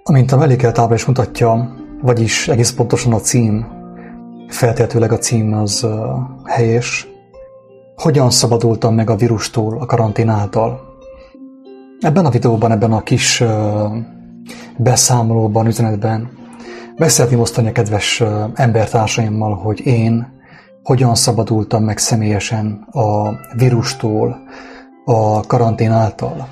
Amint a mellékeltábla is mutatja, vagyis egész pontosan a cím, feltehetőleg a cím az helyes, hogyan szabadultam meg a vírustól a karantén által. Ebben a videóban, ebben a kis beszámolóban, üzenetben meg szeretném osztani a kedves embertársaimmal, hogy én hogyan szabadultam meg személyesen a vírustól a karantén által.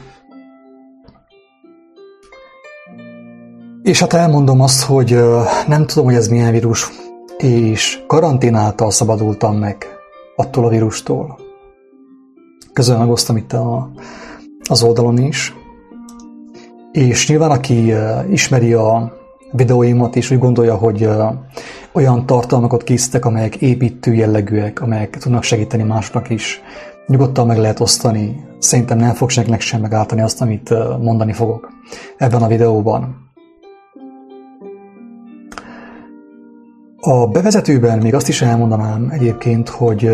És hát elmondom azt, hogy nem tudom, hogy ez milyen vírus, és karantén által szabadultam meg attól a vírustól. Közben megosztom itt az oldalon is. És nyilván, aki ismeri a videóimat, és úgy gondolja, hogy olyan tartalmakat készítek, amelyek építő jellegűek, amelyek tudnak segíteni másnak is, nyugodtan meg lehet osztani. Szerintem nem fog senkinek sem megáltani azt, amit mondani fogok ebben a videóban. A bevezetőben még azt is elmondanám egyébként, hogy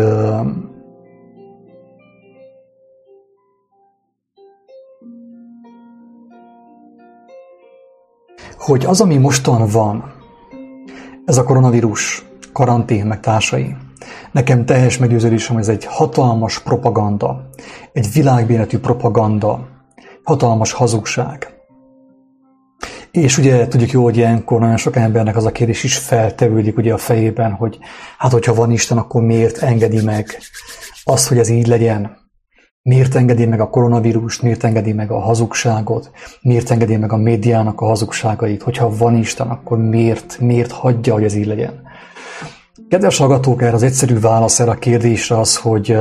az, ami mostan van, ez a koronavírus, karantén meg társai, nekem teljes meggyőződésem, hogy ez egy hatalmas propaganda, egy világbéretű propaganda, hatalmas hazugság. És ugye tudjuk jó, hogy ilyenkor nagyon sok embernek az a kérdés is feltevődik ugye a fejében, hogy hát hogyha van Isten, akkor miért engedi meg azt, hogy ez így legyen? Miért engedi meg a koronavírust, miért engedi meg a hazugságot, miért engedi meg a médiának a hazugságait? Hogyha van Isten, akkor miért hagyja, hogy ez így legyen? Kedves hallgatók, erre az egyszerű válasz erre a kérdésre az, hogy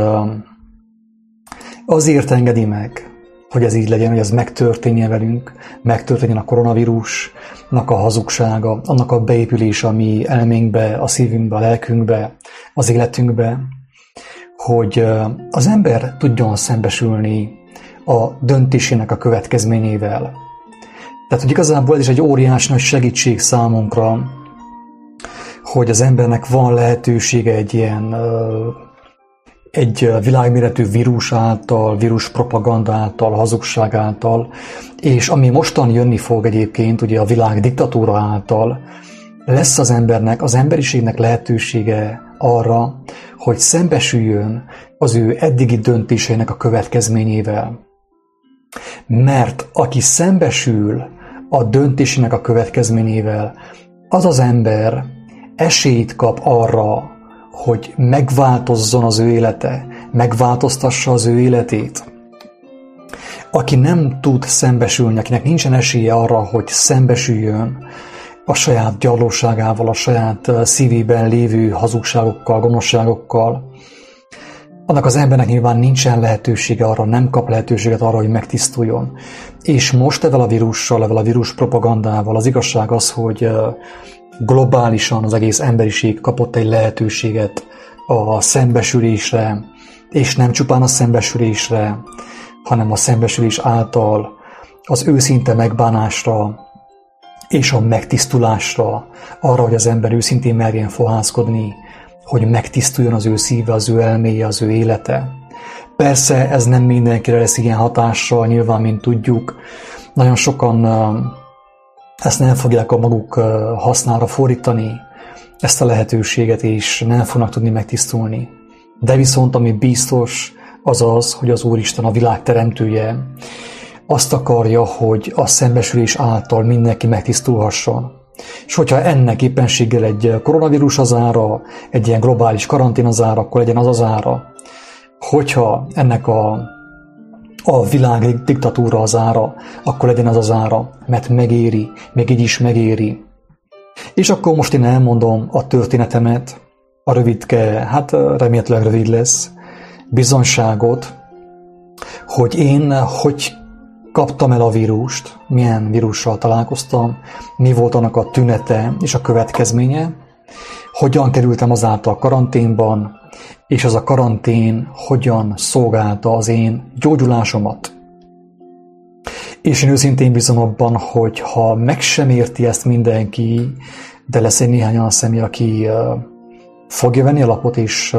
azért engedi meg, hogy ez így legyen, hogy ez megtörténjen velünk, megtörténjen a koronavírusnak a hazugsága, annak a beépülése a mi elménkbe, a szívünkbe, a lelkünkbe, az életünkbe, hogy az ember tudjon szembesülni a döntésének a következményével. Tehát, hogy igazából ez is egy óriási nagy segítség számunkra, hogy az embernek van lehetősége egy világméretű vírus által, vírus propaganda által, hazugság által, és ami mostan jönni fog egyébként, ugye a világ diktatúra által, lesz az embernek, az emberiségnek lehetősége arra, hogy szembesüljön az ő eddigi döntéseinek a következményével. Mert aki szembesül a döntésének a következményével, az az ember esélyt kap arra, hogy megváltozzon az ő élete, megváltoztassa az ő életét. Aki nem tud szembesülni, akinek nincsen esélye arra, hogy szembesüljön a saját gyarlóságával, a saját szívében lévő hazugságokkal, gonoszságokkal, annak az embernek nyilván nincsen lehetősége arra, nem kap lehetőséget arra, hogy megtisztuljon. És most ezzel a vírussal, ezzel a vírus propagandával az igazság az, hogy globálisan az egész emberiség kapott egy lehetőséget a szembesülésre, és nem csupán a szembesülésre, hanem a szembesülés által az őszinte megbánásra és a megtisztulásra, arra, hogy az ember őszintén merjen fohászkodni, hogy megtisztuljon az ő szíve, az ő elméje, az ő élete. Persze ez nem mindenkire lesz ilyen hatással, nyilván, mint tudjuk. Nagyon sokan ezt nem fogják a maguk hasznára fordítani, ezt a lehetőséget, és nem fognak tudni megtisztulni. De viszont ami biztos, az az, hogy az Úristen, a világ teremtője, azt akarja, hogy a szembesülés által mindenki megtisztulhasson. És hogyha ennek éppenséggel egy koronavírus az ára, egy ilyen globális karantén az ára, akkor legyen az az ára. Hogyha ennek a világ diktatúra az ára, akkor legyen az az ára, mert megéri, még így is megéri. És akkor most én elmondom a történetemet, a rövidke, hát remélhetőleg rövid lesz, bizonyságot, hogy én hogy kaptam el a vírust, milyen vírussal találkoztam, mi volt annak a tünete és a következménye, hogyan kerültem azáltal karanténban, és az a karantén hogyan szolgálta az én gyógyulásomat. És én őszintén bízom abban, hogy ha meg sem érti ezt mindenki, de lesz egy néhány olyan személy, aki fogja venni a lapot, és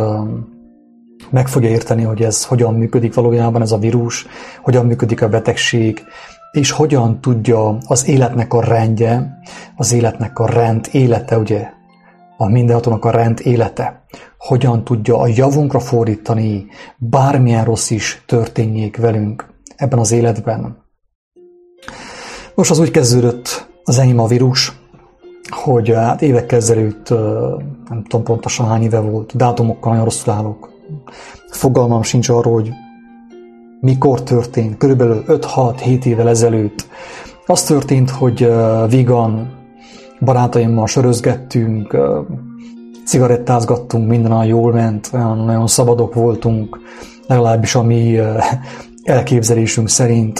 meg fogja érteni, hogy ez hogyan működik valójában ez a vírus, hogyan működik a betegség, és hogyan tudja az életnek a rendje, az életnek a rend élete, ugye, a mindenhatónak a rend élete, hogyan tudja a javunkra fordítani, bármilyen rossz is történjék velünk ebben az életben. Most az úgy kezdődött az enyém a vírus, hogy hát évekkel ezelőtt, nem tudom pontosan hány éve volt, dátumokkal nagyon rosszul állok. Fogalmam sincs arról, hogy mikor történt, körülbelül 5-6-7 évvel ezelőtt. Az történt, hogy vígan barátaimmal sörözgettünk, cigarettázgattunk, minden olyan jól ment, nagyon szabadok voltunk, legalábbis a mi elképzelésünk szerint.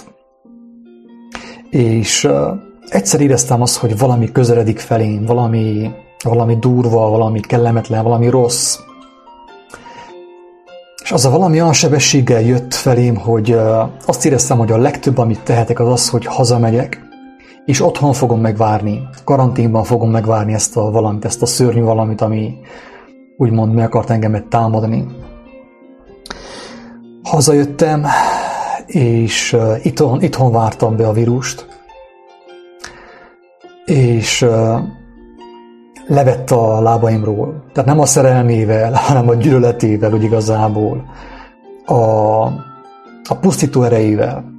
És egyszer éreztem azt, hogy valami közeledik felém, valami durva, valami kellemetlen, valami rossz. És az a valami olyan sebességgel jött felém, hogy azt éreztem, hogy a legtöbb, amit tehetek, az az, hogy hazamegyek, és otthon fogom megvárni, karanténban fogom megvárni ezt a valamit, ezt a szörnyű valamit, ami úgymond meg akart engemet támadni. Hazajöttem, és itthon vártam be a vírust, és levett a lábaimról. Tehát nem a szerelmével, hanem a gyűlöletével, úgy igazából. A pusztító erejével.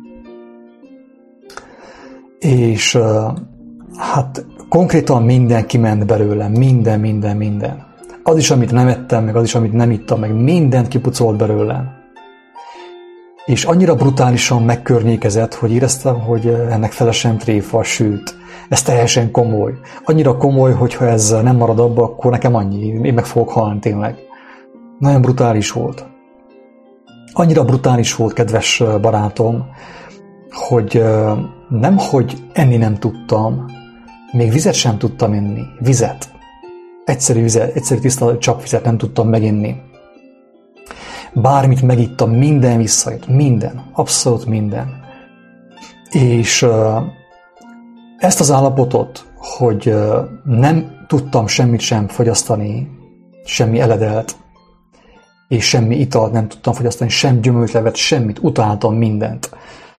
És hát konkrétan minden kiment belőlem, minden. Az is, amit nem ettem, meg az is, amit nem ittam, meg mindent kipucolt belőlem. És annyira brutálisan megkörnyékezett, hogy éreztem, hogy ennek fele sem tréfa, sőt, ez teljesen komoly. Annyira komoly, hogy ha ez nem marad abba, akkor nekem annyi, én meg fogok halni tényleg. Nagyon brutális volt. Annyira brutális volt, kedves barátom, hogy nemhogy enni nem tudtam, még vizet sem tudtam inni. Vizet. Egyszerű tiszta csapvizet nem tudtam meginni. Bármit megittam, minden visszajött. Minden. Abszolút minden. És ezt az állapotot, hogy nem tudtam semmit sem fogyasztani, semmi eledelt, és semmi italt nem tudtam fogyasztani, sem gyümölcslevet, semmit, utáltam mindent.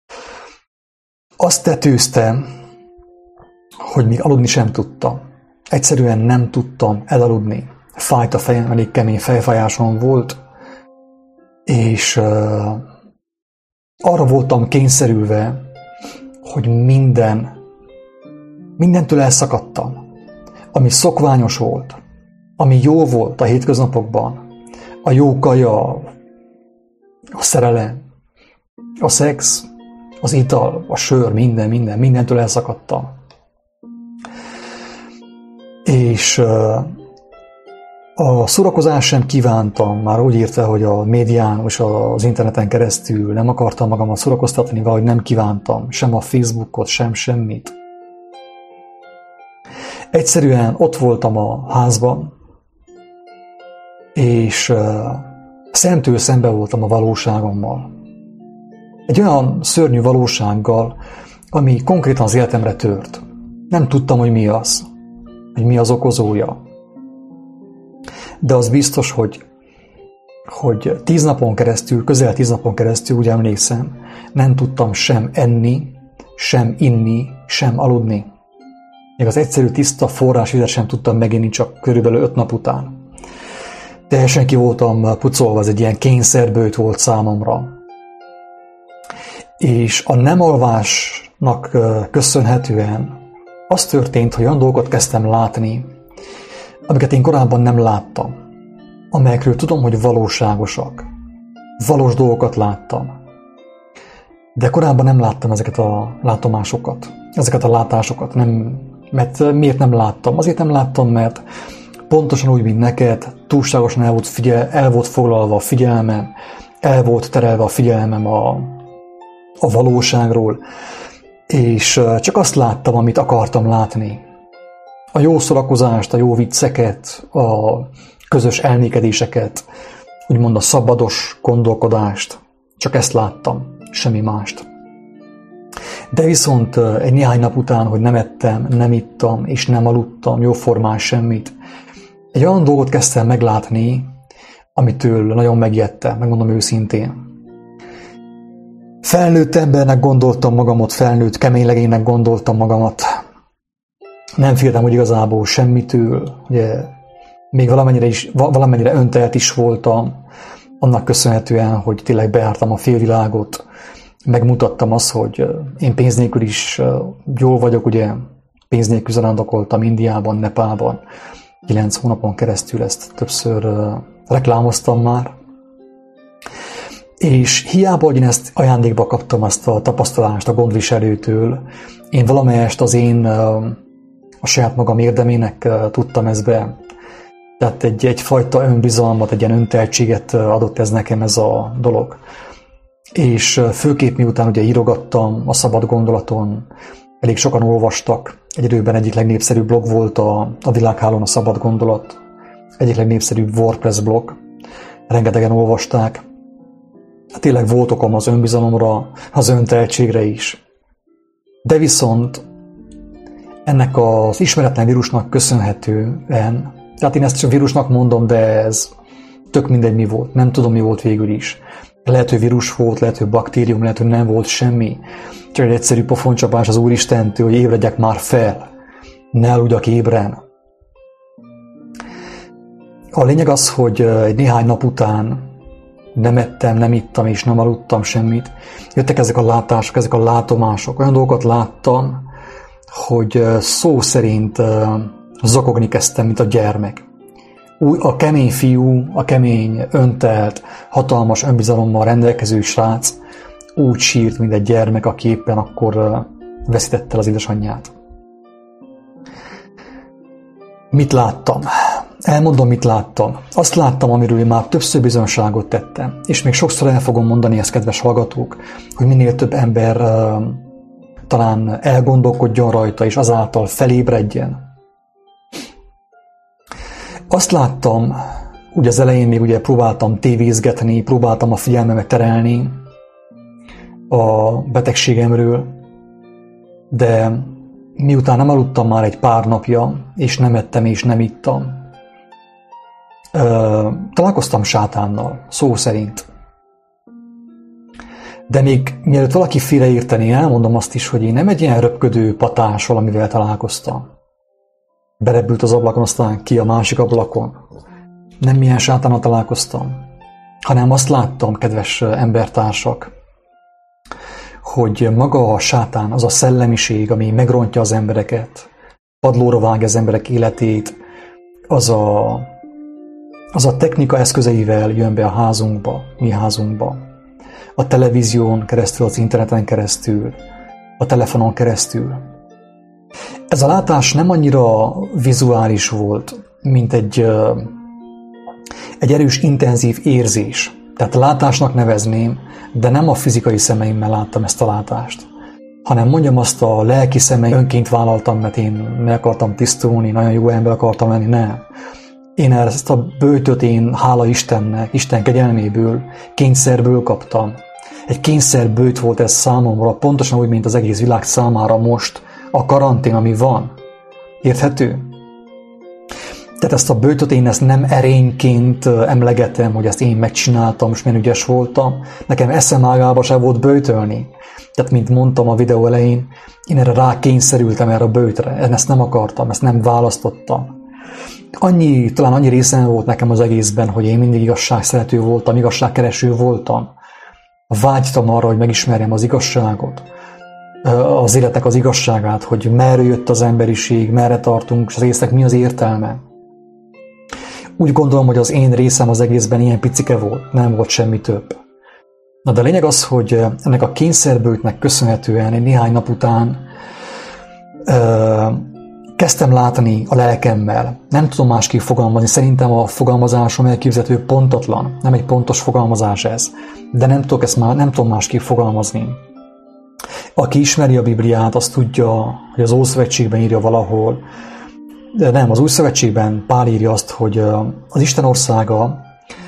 Azt tetőztem, hogy még aludni sem tudtam. Egyszerűen nem tudtam elaludni. Fájt a fejem, elég kemény fejfájásom volt, és arra voltam kényszerülve, hogy mindentől elszakadtam. Ami szokványos volt, ami jó volt a hétköznapokban, a jó kaja, a szerelem, a szex, az ital, a sör, mindentől elszakadtam. És a szórakozást sem kívántam, már úgy írta, hogy a médián és az interneten keresztül nem akartam magamat szórakoztatni, valahogy nem kívántam, sem a Facebookot, sem semmit. Egyszerűen ott voltam a házban, és szentől szembe voltam a valóságommal. Egy olyan szörnyű valósággal, ami konkrétan az életemre tört. Nem tudtam, hogy mi az, hogy mi az okozója. De az biztos, hogy 10 napon keresztül, közel 10 napon keresztül, úgy emlékszem, nem tudtam sem enni, sem inni, sem aludni. Még az egyszerű tiszta forrásvizet sem tudtam meginni csak körülbelül 5 nap után. Teljesen ki voltam pucolva, ez egy ilyen kényszerbőjt volt számomra. És a nem alvásnak köszönhetően az történt, hogy olyan dolgokat kezdtem látni, amiket én korábban nem láttam, amelyekről tudom, hogy valóságosak. Valós dolgokat láttam. De korábban nem láttam ezeket a látomásokat, ezeket a látásokat. Mert miért nem láttam? Azért nem láttam, mert pontosan úgy, mint neked, túlságosan el volt foglalva a figyelmem, el volt terelve a figyelmem a valóságról, és csak azt láttam, amit akartam látni. A jó szórakozást, a jó vicceket, a közös elmékedéseket, úgymond a szabados gondolkodást. Csak ezt láttam, semmi mást. De viszont egy néhány nap után, hogy nem ettem, nem ittam, és nem aludtam jóformán semmit, egy olyan dolgot kezdtem meglátni, amitől nagyon megijedtem, megmondom őszintén. Felnőtt embernek gondoltam magamat, felnőtt kemény legénynek gondoltam magamat. Nem féltem, hogy igazából semmitől, ugye, még valamennyire öntelt is voltam, annak köszönhetően, hogy tényleg bejártam a félvilágot, megmutattam azt, hogy én pénz nélkül is jól vagyok, ugye, pénz nélkül zarándokoltam Indiában, Nepálban, 9 hónapon keresztül ezt többször reklámoztam már. És hiába, hogy én ezt ajándékba kaptam, ezt a tapasztalást a gondviselőtől, én valamelyest a saját magam érdemének tudtam ezt be. Tehát egyfajta önbizalmat, egy ilyen önteltséget adott ez nekem ez a dolog. És főképp miután ugye írogattam a Szabad Gondolaton, elég sokan olvastak. Egy időben egyik legnépszerűbb blog volt a világhálón a Szabad Gondolat. Egyik legnépszerűbb WordPress blog. Rengetegen olvasták. Tényleg volt okom az önbizalomra, az önteltségre is. De viszont ennek az ismeretlen vírusnak köszönhetően, tehát én ezt csak vírusnak mondom, de ez tök mindegy mi volt, nem tudom mi volt végül is. Lehet, hogy vírus volt, lehet, hogy baktérium, lehet, hogy nem volt semmi. Csak egy egyszerű pofoncsapás az Úristentől, hogy ébredjek már fel, ne aludjak ébren. A lényeg az, hogy egy néhány nap után nem ettem, nem ittam és nem aludtam semmit. Jöttek ezek a látások, ezek a látomások. Olyan dolgokat láttam, hogy szó szerint zokogni kezdtem, mint a gyermek. A kemény fiú, a kemény, öntelt, hatalmas önbizalommal rendelkező srác úgy sírt, mint egy gyermek, aki éppen akkor veszítette el az édesanyját. Mit láttam? Elmondom, mit láttam. Azt láttam, amiről én már többször bizonyságot tettem, és még sokszor el fogom mondani ezt, kedves hallgatók, hogy minél több ember talán elgondolkodjon rajta, és azáltal felébredjen. Azt láttam, ugye az elején még ugye próbáltam tévézgetni, próbáltam a figyelmemet terelni a betegségemről, de miután nem aludtam már egy pár napja, és nem ettem és nem ittam, találkoztam sátánnal, szó szerint. De még mielőtt valaki félreértené, elmondom azt is, hogy én nem egy ilyen röpködő patás valamivel találkoztam. Berepült az ablakon, aztán ki a másik ablakon. Nem milyen sátánnal találkoztam, hanem azt láttam, kedves embertársak, hogy maga a sátán, az a szellemiség, ami megrontja az embereket, padlóra vágja az emberek életét, az a technika eszközeivel jön be a házunkba, mi házunkba. A televízión keresztül, az interneten keresztül, a telefonon keresztül. Ez a látás nem annyira vizuális volt, mint egy erős, intenzív érzés. Tehát látásnak nevezném, de nem a fizikai szemeimmel láttam ezt a látást, hanem mondjam azt, a lelki szemeim önként vállaltam, mert én meg akartam tisztulni, nagyon jó ember akartam lenni, nem. Én ezt a böjtöt hála Istennek, Isten kegyelméből, kényszerből kaptam. Egy kényszerböjt volt ez számomra, pontosan úgy, mint az egész világ számára most a karantén, ami van. Érthető? Tehát ezt a böjtöt ezt nem erényként emlegetem, hogy ezt én megcsináltam, és milyen ügyes voltam. Nekem eszem ágába se volt böjtölni. Tehát, mint mondtam a videó elején, én erre rákényszerültem erre a böjtre. Ezt nem akartam, ezt nem választottam. Talán annyi részem volt nekem az egészben, hogy én mindig igazságszerető voltam, igazságkereső voltam. Vágytam arra, hogy megismerjem az igazságot, az életnek az igazságát, hogy merre jött az emberiség, merre tartunk, és az résznek mi az értelme. Úgy gondolom, hogy az én részem az egészben ilyen picike volt, nem volt semmi több. Na de a lényeg az, hogy ennek a kényszerböjtnek köszönhetően egy néhány nap után kezdtem látni a lelkemmel. Nem tudom másképp fogalmazni, szerintem a fogalmazásom elképzelhető pontatlan, nem egy pontos fogalmazás ez, de nem tudom másképp fogalmazni. Aki ismeri a Bibliát, az tudja, hogy az Ószövetségben írja valahol, de nem, az Új Szövetségben Pál írja azt, hogy az Isten országa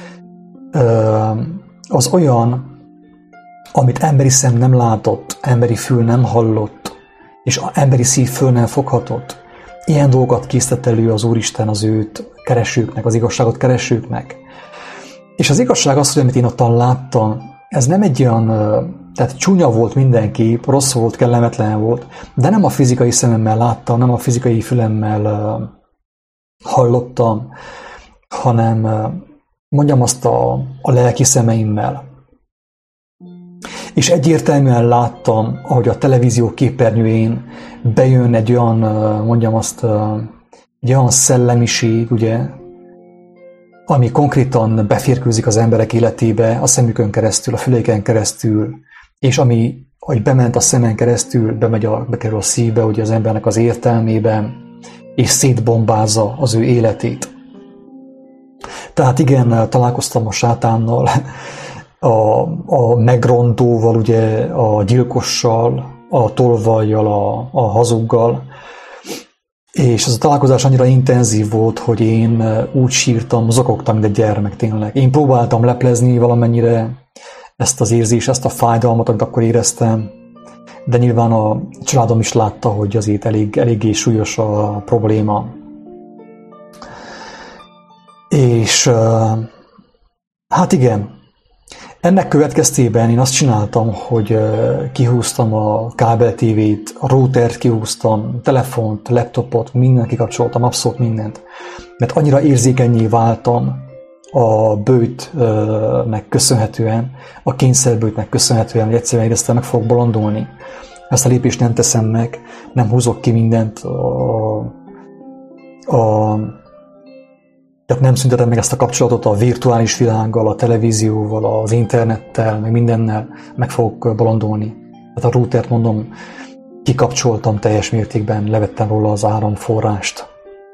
az olyan, amit emberi szem nem látott, emberi fül nem hallott, és emberi szív föl nem foghatott. Ilyen dolgokat készített elő az Úristen az őt keresőknek, az igazságot keresőknek. És az igazság az, hogy amit én ottan láttam, ez nem egy olyan, tehát csúnya volt mindenki, rossz volt, kellemetlen volt, de nem a fizikai szememmel láttam, nem a fizikai fülemmel hallottam, hanem mondjam azt a lelki szemeimmel. És egyértelműen láttam, ahogy a televízió képernyőjén bejön egy olyan, mondjam azt, egy olyan szellemiség, ugye, ami konkrétan beférkőzik az emberek életébe a szemükön keresztül, a füleiken keresztül, és ami, ahogy bement a szemen keresztül, bekerül a szívbe, ugye az embernek az értelmében, és szétbombázza az ő életét. Tehát igen, találkoztam a sátánnal, a megrontóval, ugye, a gyilkossal, a tolvajjal, a hazuggal, és ez a találkozás annyira intenzív volt, hogy én úgy sírtam, zokogtam, mint egy gyermek tényleg. Én próbáltam leplezni valamennyire ezt az érzést, ezt a fájdalmat, amit akkor éreztem, de nyilván a családom is látta, hogy azért eléggé súlyos a probléma. És hát igen, ennek következtében én azt csináltam, hogy kihúztam a kábel tévét, a routert kihúztam, telefont, laptopot, mindent kikapcsoltam, abszolút mindent. Mert annyira érzékenyé váltam a bőtnek köszönhetően, a kényszerbőtnek köszönhetően, hogy egyszerűen éreztem, meg fogok bolondulni. Ezt a lépést nem teszem meg, nem húzok ki mindent, tehát nem szüntetem meg ezt a kapcsolatot a virtuális világgal, a televízióval, az internettel, meg mindennel, meg fogok bolondulni. Tehát a routert, mondom, kikapcsoltam teljes mértékben, levettem róla az áramforrást.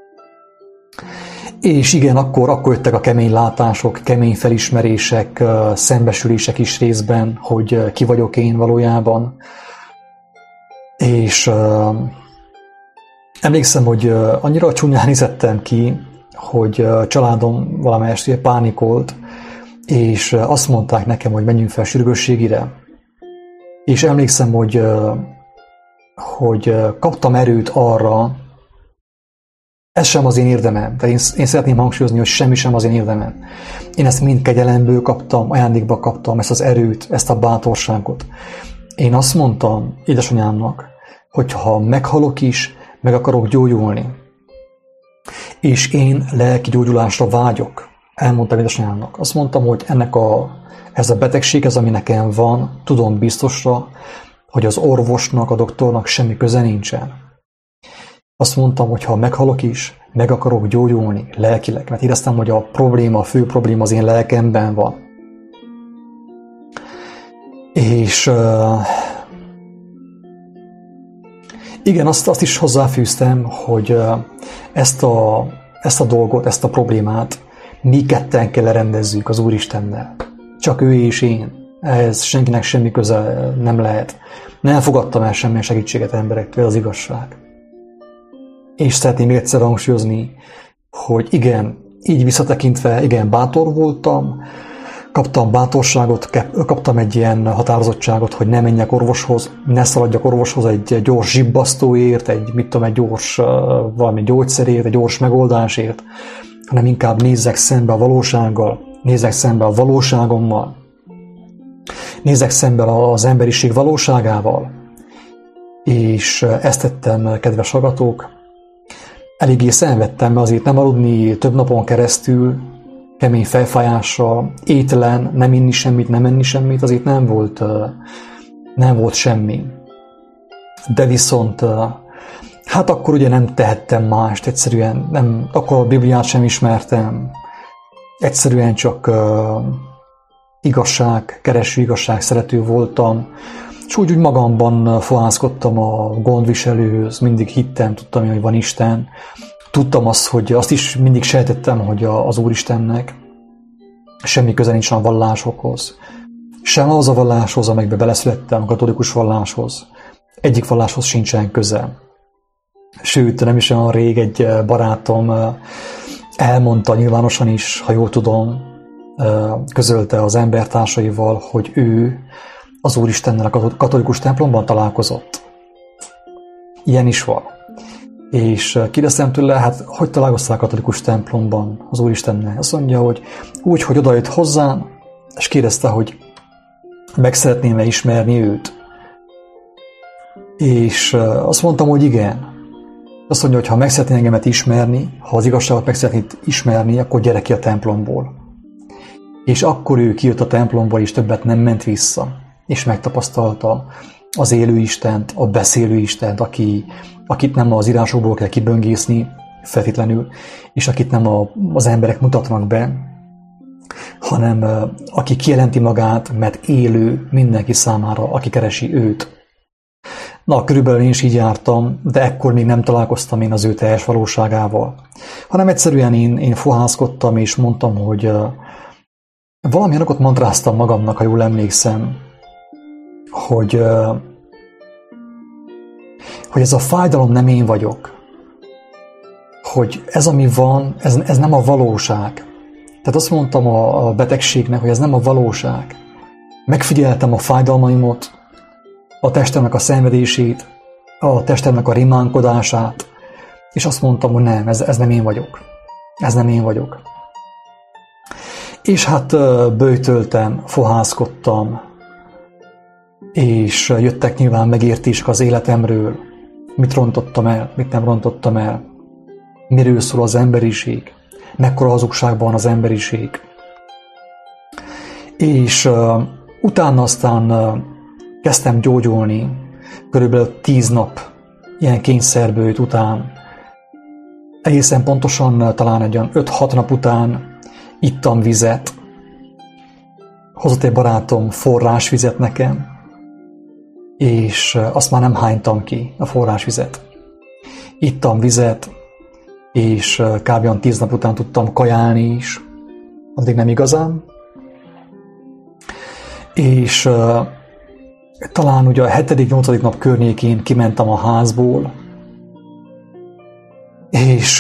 És igen, akkor jöttek a kemény látások, kemény felismerések, szembesülések is részben, hogy ki vagyok én valójában. És emlékszem, hogy annyira csúnyán nézettem ki, hogy a családom valamelyest pánikolt, és azt mondták nekem, hogy menjünk fel sürgősségire. És emlékszem, hogy kaptam erőt arra, ez sem az én érdemem. Tehát én szeretném hangsúlyozni, hogy semmi sem az én érdemem. Én ezt mind kegyelemből kaptam, ajándékba kaptam, ezt az erőt, ezt a bátorságot. Én azt mondtam édesanyámnak, hogy ha meghalok is, meg akarok gyógyulni, és én lelki gyógyulásra vágyok. Elmondtam édesanyámnak. Azt mondtam, hogy ez a betegség, ez ami nekem van, tudom biztosra, hogy az orvosnak, a doktornak semmi köze nincsen. Azt mondtam, hogy ha meghalok is, meg akarok gyógyulni lelkileg, mert éreztem, hogy a fő probléma az én lelkemben van. És igen, azt is hozzáfűztem, hogy ezt a dolgot, ezt a problémát mi ketten kell lerendezzük az Úristennel. Csak ő és én. Ehhez senkinek semmi köze nem lehet. Nem fogadtam el semmilyen segítséget emberektől, az igazság. És szeretném még egyszer hangsúlyozni, hogy igen, így visszatekintve, igen, bátor voltam, kaptam bátorságot, kaptam egy ilyen határozottságot, hogy ne menjek orvoshoz, ne szaladjak orvoshoz egy gyors zsibbasztóért, egy gyors valami gyógyszerért, egy gyors megoldásért, hanem inkább nézzek szembe a valósággal, nézzek szembe a valóságommal, nézzek szembe az emberiség valóságával. És ezt tettem, kedves hallgatók. Eléggé szenvedtem, mert azért nem aludni több napon keresztül, kemény fejfájással, étlen, nem inni semmit, nem enni semmit, azért nem volt semmi. De viszont, hát akkor ugye nem tehettem mást, egyszerűen nem, akkor a Bibliát sem ismertem, egyszerűen csak kereső igazság szerető voltam, és úgy magamban fohászkodtam a gondviselőhöz, mindig hittem, tudtam, hogy van Isten. Tudtam azt is mindig sejtettem, hogy az Úristennek semmi köze nincs a vallásokhoz. Sem az a valláshoz, amelybe beleszülettem, a katolikus valláshoz. Egyik valláshoz sincsen köze. Sőt, nem is olyan rég egy barátom elmondta nyilvánosan is, ha jól tudom, közölte az embertársaival, hogy ő az Úristennel a katolikus templomban találkozott. Ilyen is van. És kérdeztem tőle, hát hogy találkoztál a katolikus templomban az Úristennel? Azt mondja, hogy úgy, hogy odajött hozzám, és kérdezte, hogy meg szeretném-e ismerni őt. És azt mondtam, hogy igen. Azt mondja, hogy ha meg szeretné engemet ismerni, ha az igazságot meg szeretnéd ismerni, akkor gyere ki a templomból. És akkor ő kijött a templomból, és többet nem ment vissza. És megtapasztalta az élő Istent, a beszélő Istent, akit nem az írásokból kell kiböngészni feltétlenül, és akit nem az emberek mutatnak be, hanem aki kijelenti magát, mert élő mindenki számára, aki keresi őt. Na, körülbelül én is így jártam, de ekkor még nem találkoztam én az ő teljes valóságával. Hanem egyszerűen én fohászkodtam, és mondtam, hogy valamilyen okot mantráztam magamnak, ha jól emlékszem, hogy ez a fájdalom nem én vagyok. Hogy ez, ami van, ez nem a valóság. Tehát azt mondtam a betegségnek, hogy ez nem a valóság. Megfigyeltem a fájdalmaimat, a testemnek a szenvedését, a testemnek a rimánkodását, és azt mondtam, hogy nem, ez nem én vagyok. Ez nem én vagyok. És hát böjtöltem, fohászkodtam, és jöttek nyilván megértések az életemről, mit rontottam el, mit nem rontottam el, miről szól az emberiség, mekkora hazugságban az emberiség. És utána aztán kezdtem gyógyulni, körülbelül 10 nap ilyen kényszerbőjt után. Egészen pontosan talán egy olyan 5-6 nap után ittam vizet. Hozott egy barátom forrásvizet nekem, és azt már nem hánytam ki, a forrásvizet. Ittam vizet, és kb. 10 nap után tudtam kajálni is, addig nem igazán. És talán ugye a 7.-8. nap környékén kimentem a házból, és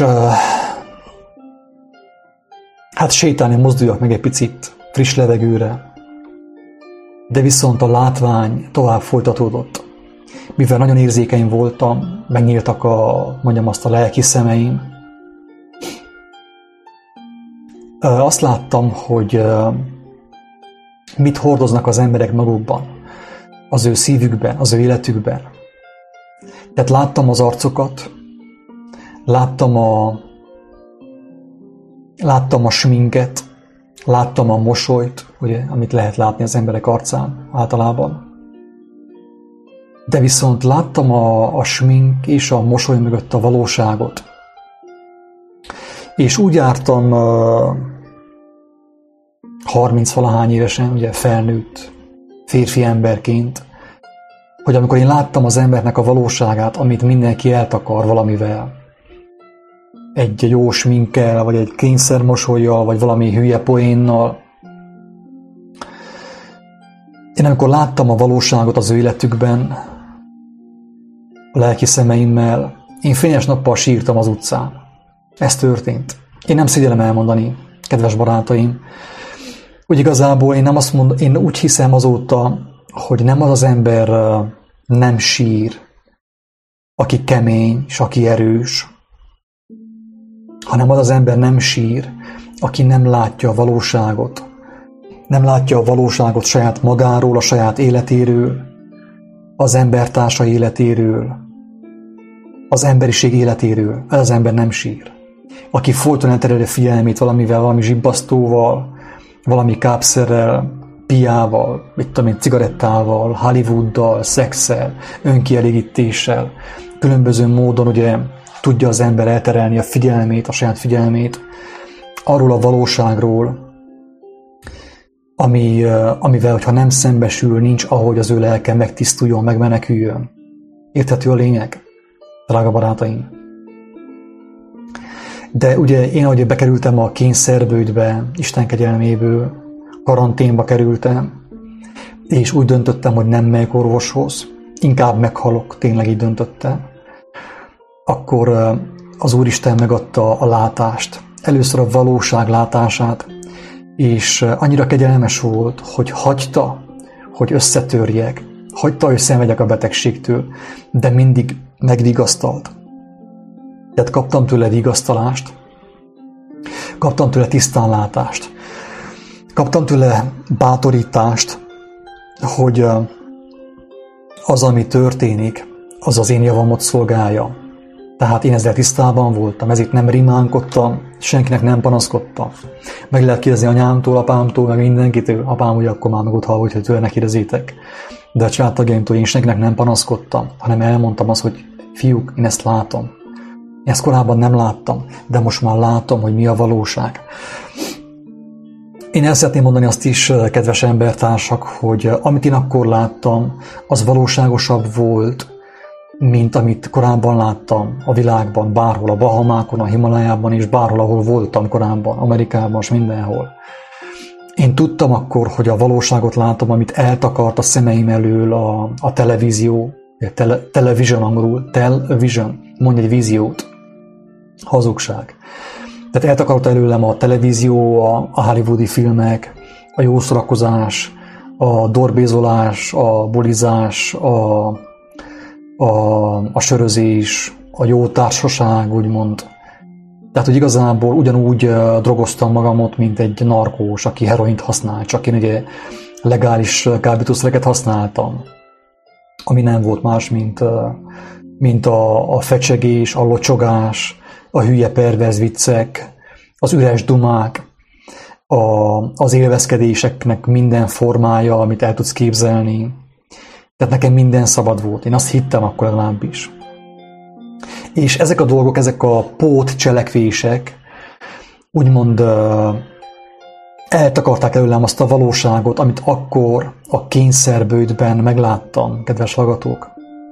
hát sétálni, mozduljak meg egy picit friss levegőre, de viszont a látvány tovább folytatódott. Mivel nagyon érzékeny voltam, megnyíltak a lelki szemeim, azt láttam, hogy mit hordoznak az emberek magukban, az ő szívükben, az ő életükben. Tehát láttam az arcokat, láttam a sminket, láttam a mosolyt, ugye, amit lehet látni az emberek arcán általában. De viszont láttam a smink és a mosoly mögött a valóságot. És úgy jártam 30-valahány évesen, ugye felnőtt férfi emberként, hogy amikor én láttam az embernek a valóságát, amit mindenki eltakar valamivel, egy jó sminkkel, vagy egy kényszermosollyal, vagy valami hülye poénnal, én amikor láttam a valóságot az ő életükben, a lelki szemeimmel, én fényes nappal sírtam az utcán. Ez történt. Én nem szégyellem elmondani, kedves barátaim, úgy igazából én úgy hiszem azóta, hogy nem az ember nem sír, aki kemény és aki erős, hanem az ember nem sír, aki nem látja a valóságot. Nem látja a valóságot saját magáról, a saját életéről, az embertársa életéről, az emberiség életéről. Ez az ember nem sír. Aki folyton eltereli a figyelmét valamivel, valami zsibbasztóval, valami kápszerrel, piával, cigarettával, Hollywooddal, szexsel, önkielégítéssel, különböző módon ugye tudja az ember elterelni a figyelmét, a saját figyelmét arról a valóságról, amivel, hogyha nem szembesül, nincs ahogy az ő lelke megtisztuljon, megmeneküljön. Érthető a lényeg, drága barátaim? De ugye én, ahogy bekerültem a kényszerbőjtbe, Isten kegyelméből, karanténba kerültem, és úgy döntöttem, hogy nem megyek orvoshoz, inkább meghalok, tényleg így döntöttem, akkor az Úristen megadta a látást, először a valóság látását, és annyira kegyelmes volt, hogy hagyta, hogy összetörjek, hagyta, hogy szenvedjek a betegségtől, de mindig megvigasztalt. Tehát kaptam tőle vigasztalást, kaptam tőle tisztánlátást, kaptam tőle bátorítást, hogy az, ami történik, az az én javamot szolgálja. Tehát én ezzel tisztában voltam, ezért nem rimánkodtam, senkinek nem panaszkodtam. Meg lehet kérdezni anyámtól, apámtól, meg mindenkitől. Apám ugye akkor már meg ott hallott, hogy tőle ne kérdezzétek. De a családtagjaimtól én senkinek nem panaszkodtam, hanem elmondtam azt, hogy fiúk, én ezt látom. Én ezt korábban nem láttam, de most már látom, hogy mi a valóság. Én el szeretném mondani azt is, kedves embertársak, hogy amit én akkor láttam, az valóságosabb volt, mint amit korábban láttam a világban, bárhol, a Bahamákon, a Himalájában és bárhol, ahol voltam korábban, Amerikában és mindenhol. Én tudtam akkor, hogy a valóságot látom, amit eltakart a szemeim elől a televízió, television angolul, television, mondj egy víziót, hazugság. Tehát eltakart előlem a televízió, a hollywoodi filmek, a jó szórakozás, a dorbézolás, a bulizás, a sörözés, a jó társaság, úgymond. Tehát, hogy igazából ugyanúgy drogoztam magamot, mint egy narkós, aki heroint használ, csak én ugye legális kábítószereket használtam, ami nem volt más, mint a fecsegés, a locsogás, a hülye perverz viccek, az üres dumák, az élvezkedéseknek minden formája, amit el tudsz képzelni. Tehát nekem minden szabad volt. Én azt hittem akkor legalábbis. És ezek a dolgok, ezek a pótcselekvések úgymond eltakarták előlem azt a valóságot, amit akkor a kényszerbőjtben megláttam, kedves hallgatók.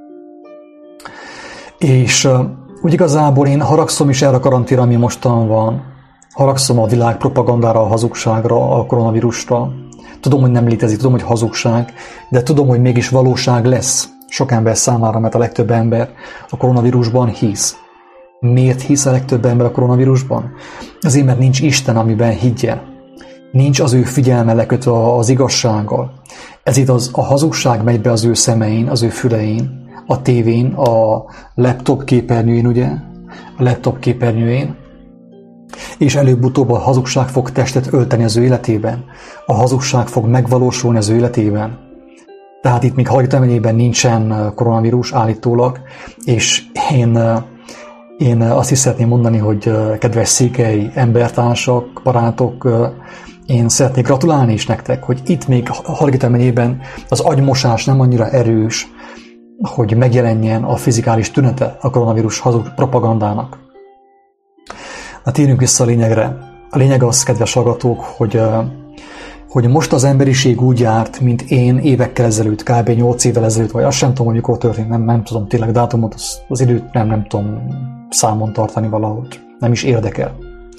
És úgy igazából én haragszom is erre a karanténra, ami mostan van. Haragszom a világ propagandára, a hazugságra, a koronavírusra. Tudom, hogy nem létezik, tudom, hogy hazugság, de tudom, hogy mégis valóság lesz sok ember számára, mert a legtöbb ember a koronavírusban hisz. Miért hisz a legtöbb ember a koronavírusban? Azért, mert nincs Isten, amiben higgyen. Nincs az ő figyelme lekötve az igazsággal. Ezért a hazugság megy be az ő szemein, az ő fülein, a tévén, a laptop képernyőjén, ugye? A laptop képernyőjén. És előbb-utóbb a hazugság fog testet ölteni az ő életében. A hazugság fog megvalósulni az ő életében. Tehát itt még Hargita megyében nincsen koronavírus állítólag, és én azt is szeretném mondani, hogy kedves székely embertársak, barátok, én szeretnék gratulálni is nektek, hogy itt még Hargita megyében az agymosás nem annyira erős, hogy megjelenjen a fizikális tünete a koronavírus hazug propagandának. Térjünk vissza a lényegre. A lényeg az, kedves hallgatók, hogy most az emberiség úgy járt, mint én évekkel ezelőtt, kb. 8 évvel ezelőtt, vagy azt sem tudom, hogy mikor történt, nem tudom tényleg dátumot, az időt nem tudom számon tartani valahogy. Nem is érdekel.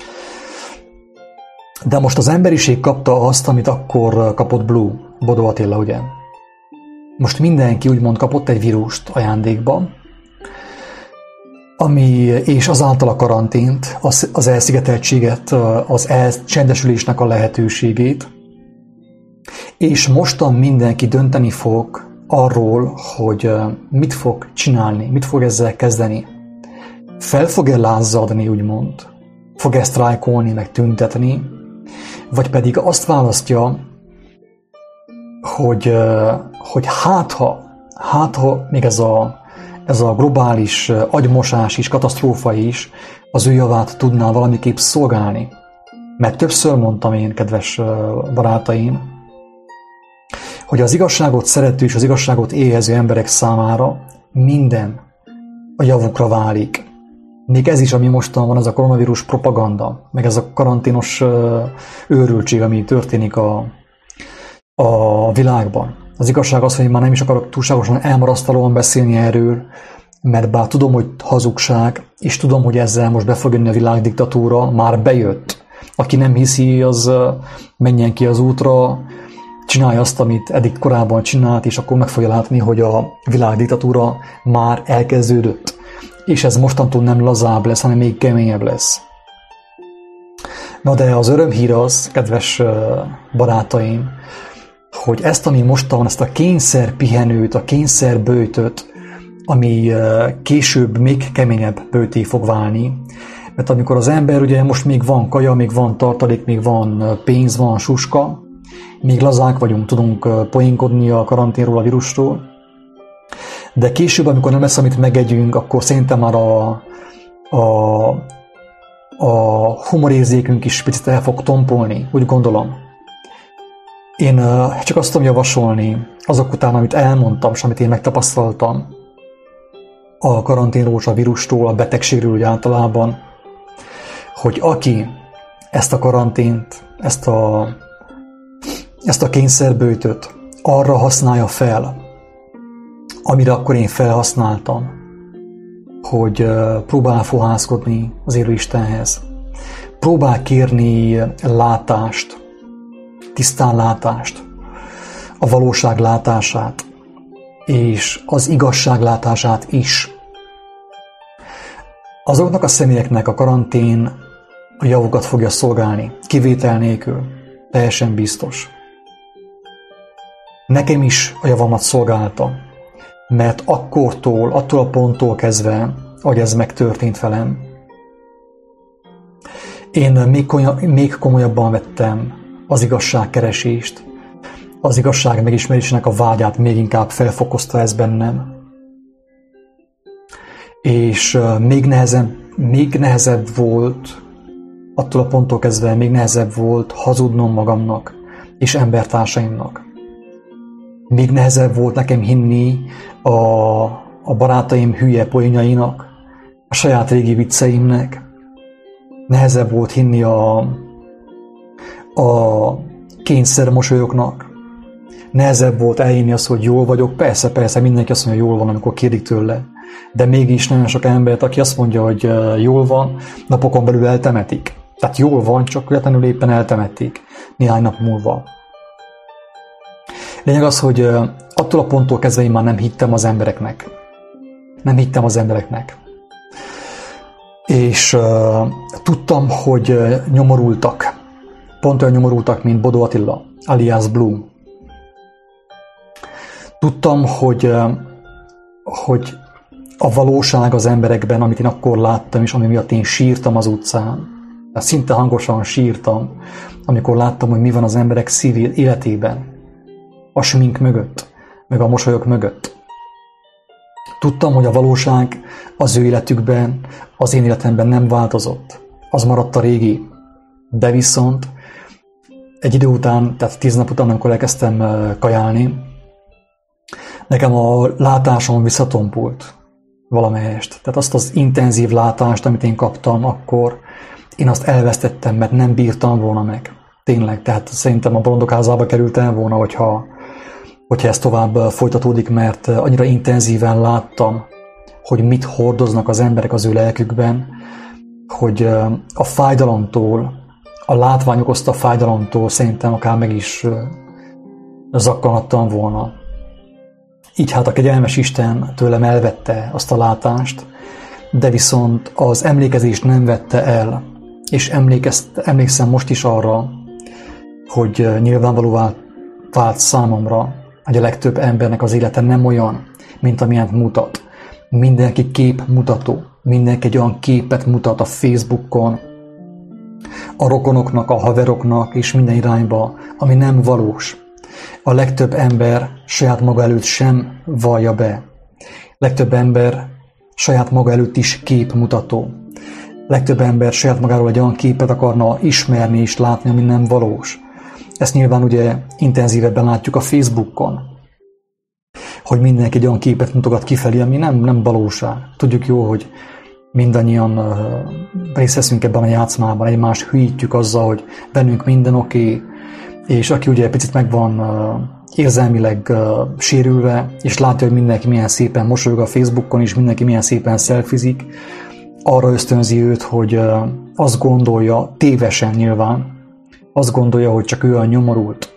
De most az emberiség kapta azt, amit akkor kapott Blue, Bodó Attila, ugye? Most mindenki úgymond kapott egy vírust ajándékba, és azáltal a karantént, az elszigeteltséget, az elcsendesülésnek a lehetőségét, és mostan mindenki dönteni fog arról, hogy mit fog csinálni, mit fog ezzel kezdeni. Fel fog-e lázzadni, úgymond, fog-e sztrájkolni, meg tüntetni, vagy pedig azt választja, hogy hát ha még ez a globális agymosás is, katasztrófa is az ő javát tudná valamiképp szolgálni. Mert többször mondtam én, kedves barátaim, hogy az igazságot szerető és az igazságot éhező emberek számára minden a javukra válik. Még ez is, ami mostan van, ez a koronavírus propaganda, meg ez a karanténos őrültség, ami történik a világban. Az igazság az, hogy én már nem is akarok túlságosan elmarasztalóan beszélni erről, mert bár tudom, hogy hazugság, és tudom, hogy ezzel most be fog jönni a világdiktatúra, már bejött. Aki nem hiszi, az menjen ki az útra, csinálja azt, amit eddig korábban csinált, és akkor meg fogja látni, hogy a világdiktatúra már elkezdődött. És ez mostantól nem lazább lesz, hanem még keményebb lesz. Na de az örömhír az, kedves barátaim, hogy ezt, ami mostan van, ezt a kényszerpihenőt, a kényszerböjtöt, ami később még keményebb böjté fog válni, mert amikor az ember, ugye most még van kaja, még van tartalék, még van pénz, van suska, Még lazák vagyunk, tudunk poénkodni a karanténról, a vírusról, de később, amikor nem lesz, amit megegyünk, akkor szerintem már a humorérzékünk is picit el fog tompolni, úgy gondolom. Én csak azt tudom javasolni, azok után, amit elmondtam, és amit én megtapasztaltam a karanténról, a vírustól, a betegségről úgy általában, hogy aki ezt a karantént, ezt a kényszerböjtöt arra használja fel, amire akkor én felhasználtam, hogy próbál fohászkodni az élő Istenhez, próbál kérni látást, tisztánlátást, a valóság látását, és az igazság látását is. Azoknak a személyeknek a karantén a javukat fogja szolgálni, kivétel nélkül, teljesen biztos. Nekem is a javamat szolgálta, mert attól a ponttól kezdve, ahogy ez megtörtént velem, én még komolyabban vettem az igazságkeresést, az igazság megismerésének a vágyát még inkább felfokozta ez bennem. És még nehezebb volt, attól a ponttól kezdve még nehezebb volt hazudnom magamnak és embertársaimnak. Még nehezebb volt nekem hinni a barátaim hülye poénjainak, a saját régi vicceimnek. Nehezebb volt hinni a kényszermosolyoknak. Nehezebb volt elhinni azt, hogy jól vagyok. Persze, mindenki azt mondja, hogy jól van, amikor kérdik tőle. De mégis nagyon sok embert, aki azt mondja, hogy jól van, napokon belül eltemetik. Tehát jól van, csak véletlenül éppen eltemetik néhány nap múlva. Lényeg az, hogy attól a ponttól kezdve én már nem hittem az embereknek. És tudtam, hogy nyomorultak. Pont olyan nyomorultak, mint Bodó Attila, alias Blue. Tudtam, hogy a valóság az emberekben, amit én akkor láttam, és ami miatt én sírtam az utcán, szinte hangosan sírtam, amikor láttam, hogy mi van az emberek életében, a smink mögött, meg a mosolyok mögött. Tudtam, hogy a valóság az ő életükben, az én életemben nem változott. Az maradt a régi. De viszont egy idő után, tehát 10 nap után, amikor elkezdtem kajálni, nekem a látásom visszatompult valamelyest. Tehát azt az intenzív látást, amit én kaptam akkor, én azt elvesztettem, mert nem bírtam volna meg. Tényleg, tehát szerintem a bolondok házába kerültem volna, hogyha ez tovább folytatódik, mert annyira intenzíven láttam, hogy mit hordoznak az emberek az ő lelkükben, hogy a fájdalomtól, a látvány okozta fájdalomtól szerintem akár meg is zakkanhattam volna. Így hát a kegyelmes Isten tőlem elvette azt a látást, de viszont az emlékezést nem vette el, és emlékszem most is arra, hogy nyilvánvalóvá vált számomra, hogy a legtöbb embernek az élete nem olyan, mint amilyent mutat. Mindenki képmutató, mindenki egy olyan képet mutat a Facebookon, a rokonoknak, a haveroknak és minden irányba, ami nem valós. A legtöbb ember saját maga előtt sem vallja be. Legtöbb ember saját maga előtt is képmutató. Legtöbb ember saját magáról egy olyan képet akarna ismerni és látni, ami nem valós. Ezt nyilván ugye intenzívebben látjuk a Facebookon, hogy mindenki egy olyan képet mutogat kifelé, ami nem valóság. Tudjuk jó, hogy mindannyian részt veszünk ebben a játszmában, egymást hülyítjük azzal, hogy bennünk minden oké, és aki ugye picit meg van érzelmileg sérülve, és látja, hogy mindenki milyen szépen mosolyog a Facebookon, és mindenki milyen szépen szelfizik, arra ösztönzi őt, hogy azt gondolja, tévesen nyilván, azt gondolja, hogy csak ő a nyomorult.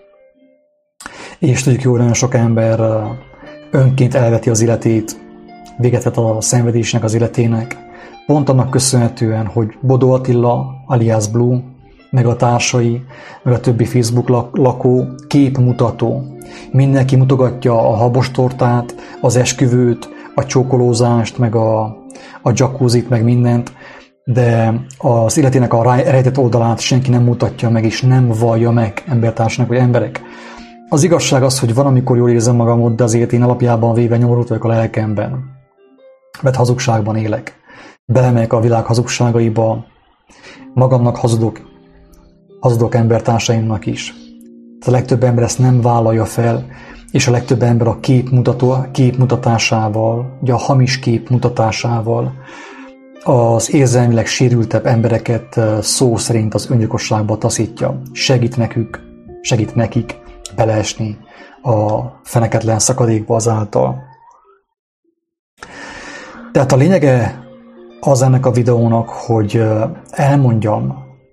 És tudjuk jó, hogy nagyon sok ember önként elveti az életét, véget vet a szenvedésnek, az életének, pont annak köszönhetően, hogy Bodó Attila, alias Blue, meg a társai, meg a többi Facebook lakó képmutató. Mindenki mutogatja a habostortát, az esküvőt, a csókolózást, meg a jacuzzit, meg mindent, de az életének a rejtett oldalát senki nem mutatja meg, és nem vallja meg embertársának, vagy emberek. Az igazság az, hogy van, amikor jól érzem magamot, de azért én alapjában véve nyomorult vagyok a lelkemben, mert hazugságban élek. Belemegyek a világ hazugságaiba, magamnak hazudok embertársaimnak is. A legtöbb ember ezt nem vállalja fel, és a legtöbb ember a képmutatásával, ugye a hamis képmutatásával az érzelmileg sérültebb embereket szó szerint az öngyilkosságba taszítja. Segít nekik beleesni a feneketlen szakadékba azáltal. Tehát a lényege az ennek a videónak, hogy elmondjam,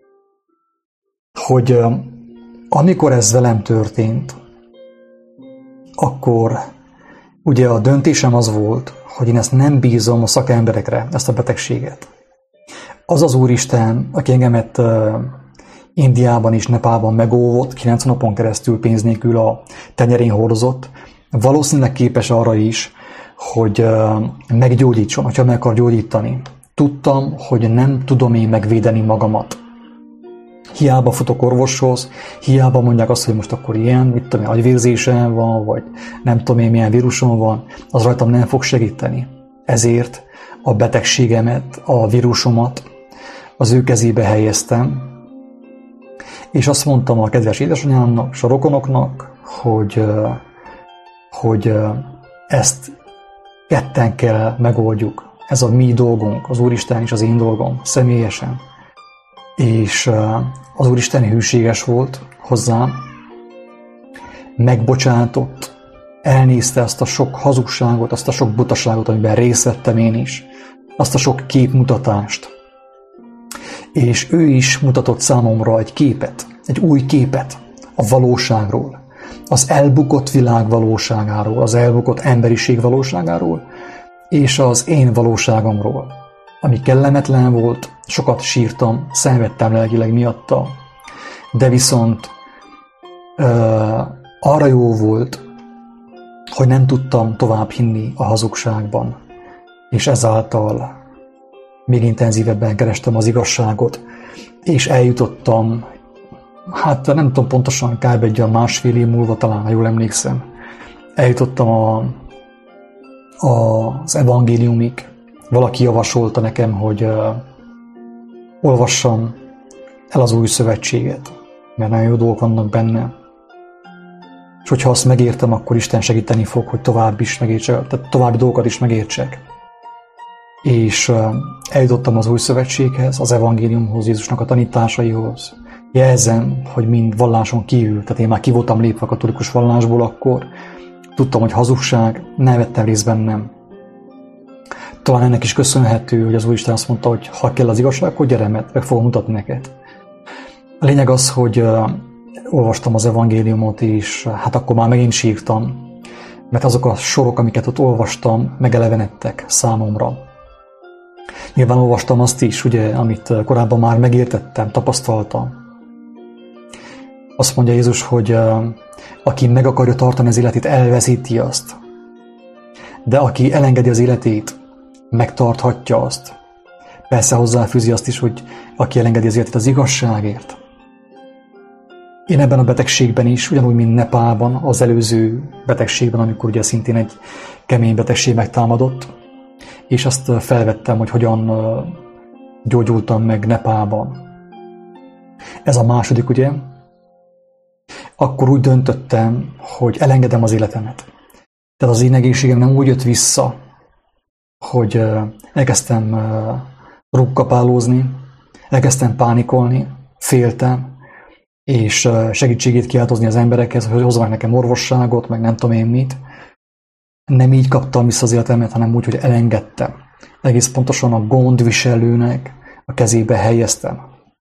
hogy amikor ez velem történt, akkor ugye a döntésem az volt, hogy én ezt nem bízom a szakemberekre, ezt a betegséget. Az az Úristen, aki engemet Indiában és Nepálban megóvott, 9 napon keresztül pénz nélkül a tenyerén hordozott, valószínűleg képes arra is, hogy meggyógyítson, hogyha meg akar gyógyítani. Tudtam, hogy nem tudom én megvédeni magamat. Hiába futok orvoshoz, hiába mondják azt, hogy most akkor ilyen, mit tudom én, agyvérzésem van, vagy nem tudom én milyen vírusom van, az rajtam nem fog segíteni. Ezért a betegségemet, a vírusomat az ő kezébe helyeztem, és azt mondtam a kedves édesanyámnak, és a rokonoknak, hogy ezt ketten kell megoldjuk. Ez a mi dolgunk, az Úristen és az én dolgom, személyesen. És az Úristen hűséges volt hozzám, megbocsátott, elnézte azt a sok hazugságot, azt a sok butaságot, amiben részt vettem én is, azt a sok képmutatást. És ő is mutatott számomra egy képet, egy új képet a valóságról, az elbukott világ valóságáról, az elbukott emberiség valóságáról, és az én valóságomról, ami kellemetlen volt, sokat sírtam, szenvedtem lelkileg miatta, de viszont arra jó volt, hogy nem tudtam tovább hinni a hazugságban, és ezáltal még intenzívebben kerestem az igazságot, és eljutottam, hát nem tudom pontosan, kb. Egy másfél év múlva, talán, ha jól emlékszem, eljutottam az evangéliumig. Valaki javasolta nekem, hogy olvassam el az új szövetséget, mert nagyon jó dolgok vannak benne. És hogyha azt megértem, akkor Isten segíteni fog, hogy tovább is megértsek, tehát további dolgokat is megértsek. És eljutottam az új szövetséghez, az evangéliumhoz, Jézusnak a tanításaihoz. Jelzem, hogy mind valláson kívül, tehát én már ki voltam lépve a katolikus vallásból akkor, tudtam, hogy hazugság, nem vettem részt bennem. Talán ennek is köszönhető, hogy az Úristen azt mondta, hogy ha kell az igazság, akkor gyere, mert meg fogom mutatni neked. A lényeg az, hogy olvastam az evangéliumot, és hát akkor már megint sírtam, mert azok a sorok, amiket ott olvastam, megelevenedtek számomra. Nyilván olvastam azt is, ugye, amit korábban már megértettem, tapasztaltam. Azt mondja Jézus, hogy aki meg akarja tartani az életét, elveszíti azt. De aki elengedi az életét, megtarthatja azt. Persze hozzáfűzi azt is, hogy aki elengedi az életét az igazságért. Én ebben a betegségben is, ugyanúgy, mint Nepálban, az előző betegségben, amikor ugye szintén egy kemény betegség megtámadott, és azt felvettem, hogy hogyan gyógyultam meg Nepálban. Ez a második, ugye? Akkor úgy döntöttem, hogy elengedem az életemet. Tehát az én egészségem nem úgy jött vissza, hogy elkezdtem rúgkapálózni, elkezdtem pánikolni, féltem, és segítségét kiáltozni az emberekhez, hogy hozzanak nekem orvosságot, meg nem tudom én mit. Nem így kaptam vissza az életemet, hanem úgy, hogy elengedtem. Egész pontosan a gondviselőnek a kezébe helyeztem.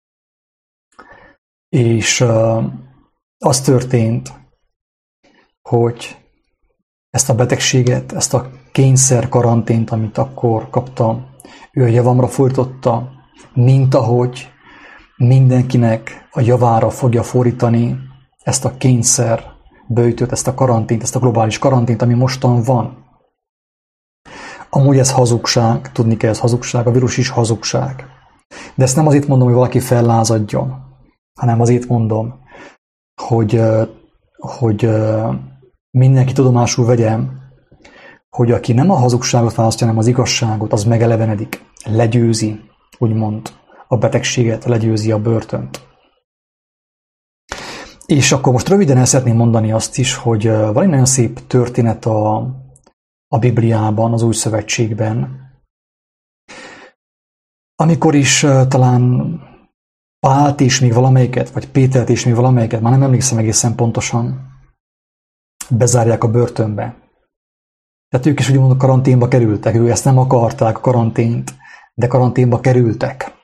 És az történt, hogy ezt a betegséget, ezt a kényszer karantént, amit akkor kaptam, ő a javamra fordította, mint ahogy mindenkinek a javára fogja fordítani ezt a kényszer böjtöt, ezt a karantént, ezt a globális karantént, ami mostan van. Amúgy ez hazugság, tudni kell, ez hazugság, a vírus is hazugság. De ezt nem azért mondom, hogy valaki fellázadjon, hanem azért mondom, hogy mindenki tudomásul vegyem, hogy aki nem a hazugságot választja, hanem az igazságot, az megelevenedik, legyőzi, úgymond, a betegséget, legyőzi a börtönt. És akkor most röviden el szeretném mondani azt is, hogy van egy nagyon szép történet a Bibliában, az Új Szövetségben, amikor is talán Pált és még valamelyiket, vagy Pétert és még valamelyiket, már nem emlékszem egészen pontosan, bezárják a börtönbe. Tehát ők is úgymond a karanténba kerültek, ők ezt nem akarták, a karantént, de karanténba kerültek.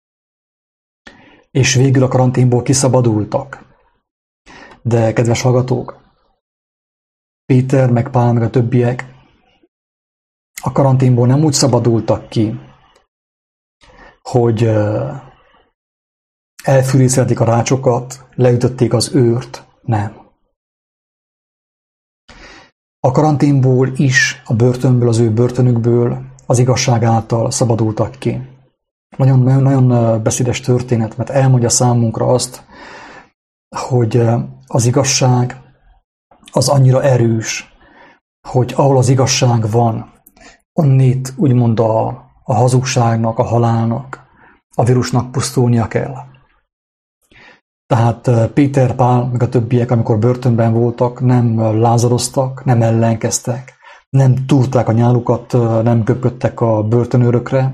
És végül a karanténból kiszabadultak. De kedves hallgatók, Péter, meg Pál, meg a többiek a karanténból nem úgy szabadultak ki, hogy elfűrészelték a rácsokat, leütötték az őrt, nem. A karanténból is, a börtönből, az ő börtönükből az igazság által szabadultak ki. Nagyon beszédes történet, mert elmondja számunkra azt, hogy az igazság az annyira erős, hogy ahol az igazság van, onnét úgymond a hazugságnak, a halálnak, a vírusnak pusztulnia kell. Tehát Péter, Pál, meg a többiek, amikor börtönben voltak, nem lázadoztak, nem ellenkeztek, nem túrták a nyálukat, nem köpködtek a börtönőrökre,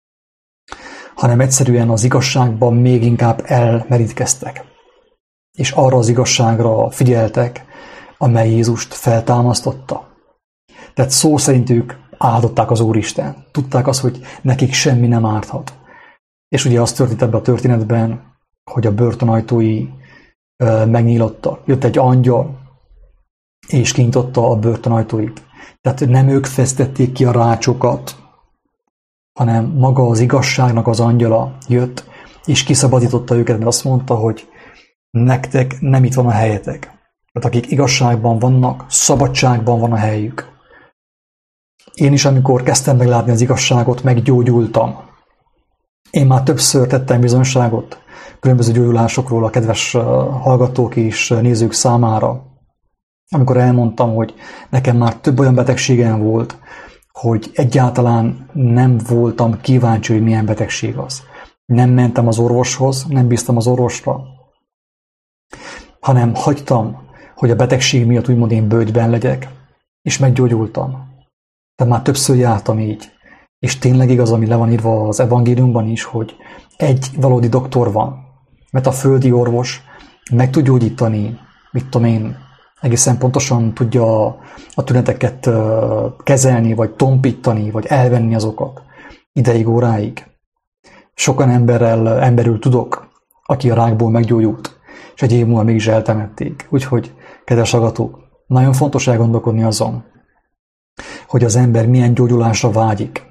hanem egyszerűen az igazságban még inkább elmerítkeztek. És arra az igazságra figyeltek, amely Jézust feltámasztotta. Tehát szó szerint ők áldották az Úristen. Tudták azt, hogy nekik semmi nem árthat. És ugye az történt ebben a történetben, hogy a börtön ajtói megnyílottak. Jött egy angyal, és kinyitotta a börtön ajtóit. Tehát nem ők fesztették ki a rácsokat, hanem maga az igazságnak az angyala jött, és kiszabadította őket, mert azt mondta, hogy nektek nem itt van a helyetek. Tehát akik igazságban vannak, szabadságban van a helyük. Én is, amikor kezdtem meglátni az igazságot, meggyógyultam. Én már többször tettem bizonyságot különböző gyógyulásokról a kedves hallgatók és nézők számára. Amikor elmondtam, hogy nekem már több olyan betegségem volt, hogy egyáltalán nem voltam kíváncsi, hogy milyen betegség az. Nem mentem az orvoshoz, nem bíztam az orvosra, hanem hagytam, hogy a betegség miatt úgymond én bőgyben legyek, és meggyógyultam. Tehát már többször jártam így. És tényleg igaz, ami le van írva az evangéliumban is, hogy egy valódi doktor van. Mert a földi orvos meg tud gyógyítani, mit tudom én, egészen pontosan tudja a tüneteket kezelni, vagy tompítani, vagy elvenni azokat ideig, óráig. Sokan emberül tudok, aki a rákból meggyógyult, és egy év múlva mégis eltemették. Úgyhogy, kedves hallgatók, nagyon fontos elgondolkodni azon, hogy az ember milyen gyógyulásra vágyik.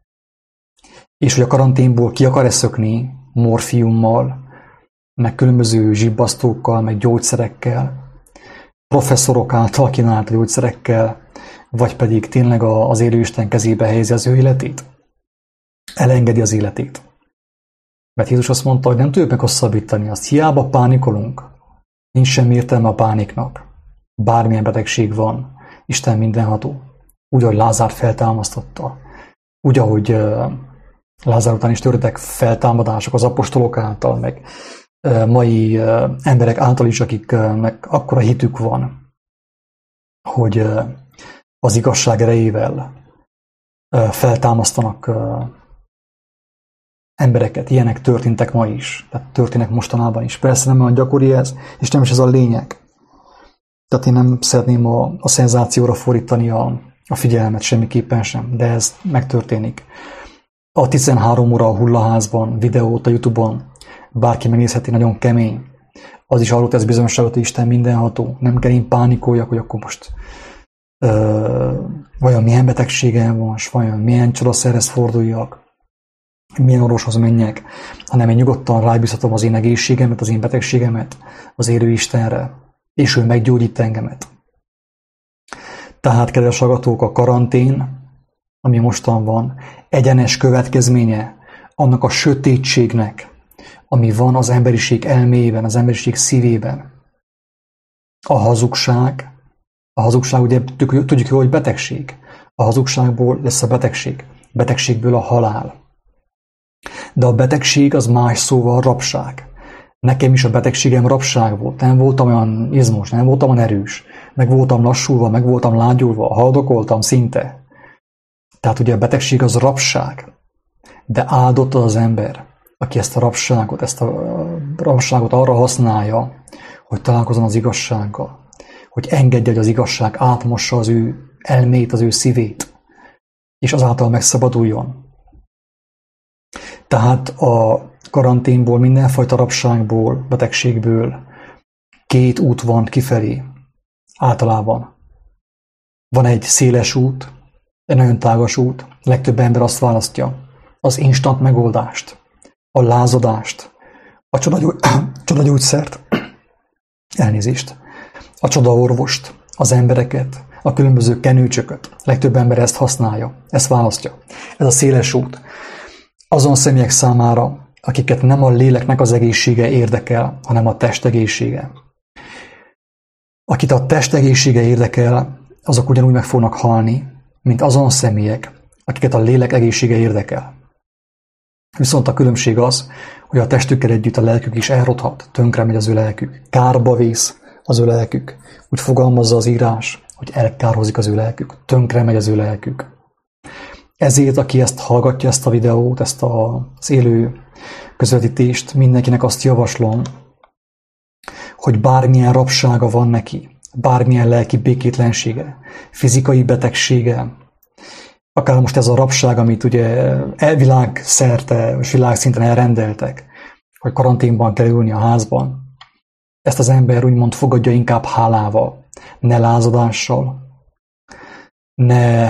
És hogy a karanténból ki akar-e szökni morfiummal, meg különböző zsibbasztókkal, meg gyógyszerekkel, professzorok által kínált gyógyszerekkel, vagy pedig tényleg az élő Isten kezébe helyezi az ő életét. Elengedi az életét. Mert Jézus azt mondta, hogy nem tudjuk meghosszabbítani azt. Hiába pánikolunk. Nincs semmi értelme a pániknak. Bármilyen betegség van. Isten mindenható. Úgy, ahogy Lázár feltámasztotta. Úgy, ahogy Lázár után is történtek feltámadások az apostolok által, meg mai emberek által is, akiknek akkora hitük van, hogy az igazság erejével feltámasztanak embereket. Ilyenek történtek ma is, tehát történnek mostanában is. Persze nem olyan gyakori ez, és nem is ez a lényeg. Tehát én nem szeretném a szenzációra fordítani a figyelmet semmiképpen sem, de ez megtörténik. A 13 óra a hullaházban, videót a YouTube-on, bárki megnézheti, nagyon kemény. Az is arról tesz bizonyságot, hogy Isten mindenható. Nem kell én pánikoljak, hogy akkor most vajon milyen betegségem van, és vajon milyen csodaszerhez forduljak, milyen orvoshoz menjek, hanem én nyugodtan rábízhatom az én egészségemet, az én betegségemet az élő Istenre, és ő meggyógyít engemet. Tehát, kedves hallgatók, a karantén, ami mostan van, egyenes következménye annak a sötétségnek, ami van az emberiség elméjében, az emberiség szívében. A hazugság ugye tudjuk jól, hogy betegség. A hazugságból lesz a betegség. Betegségből a halál. De a betegség az más szóval rabság. Nekem is a betegségem rabság volt. Nem voltam olyan izmos, nem voltam olyan erős. Meg voltam lassulva, meg voltam lágyulva, haldokoltam szinte. Tehát ugye a betegség az rabság. De áldott az ember, aki ezt a rabságot arra használja, hogy találkozzon az igazsággal. Hogy engedje, hogy az igazság átmossa az ő elmét, az ő szívét, és azáltal megszabaduljon. Tehát a karanténból, mindenfajta rabságból, betegségből 2 út van kifelé. Általában. Van egy széles út, egy nagyon tágas út. Legtöbb ember azt választja. Az instant megoldást, a lázadást, a csodagyógyszert, elnézést, a csodaorvost, az embereket, a különböző kenőcsököt. Legtöbb ember ezt használja, ezt választja. Ez a széles út. Azon személyek számára, akiket nem a léleknek az egészsége érdekel, hanem a test egészsége. Akit a test egészsége érdekel, azok ugyanúgy meg fognak halni, mint azon személyek, akiket a lélek egészsége érdekel. Viszont a különbség az, hogy a testükkel együtt a lelkük is elrothat, tönkre megy az ő lelkük, kárba vész az ő lelkük. Úgy fogalmazza az írás, hogy elkárhozik az ő lelkük, tönkre megy az ő lelkük. Ezért, aki ezt hallgatja, ezt a videót, ezt az élő közvetítést, mindenkinek azt javaslom, hogy bármilyen rabsága van neki, bármilyen lelki békétlensége, fizikai betegsége, akár most ez a rabság, amit ugye világszerte, és világszinten elrendeltek, hogy karanténban kell ülni a házban, ezt az ember úgymond fogadja inkább hálával, ne lázadással, ne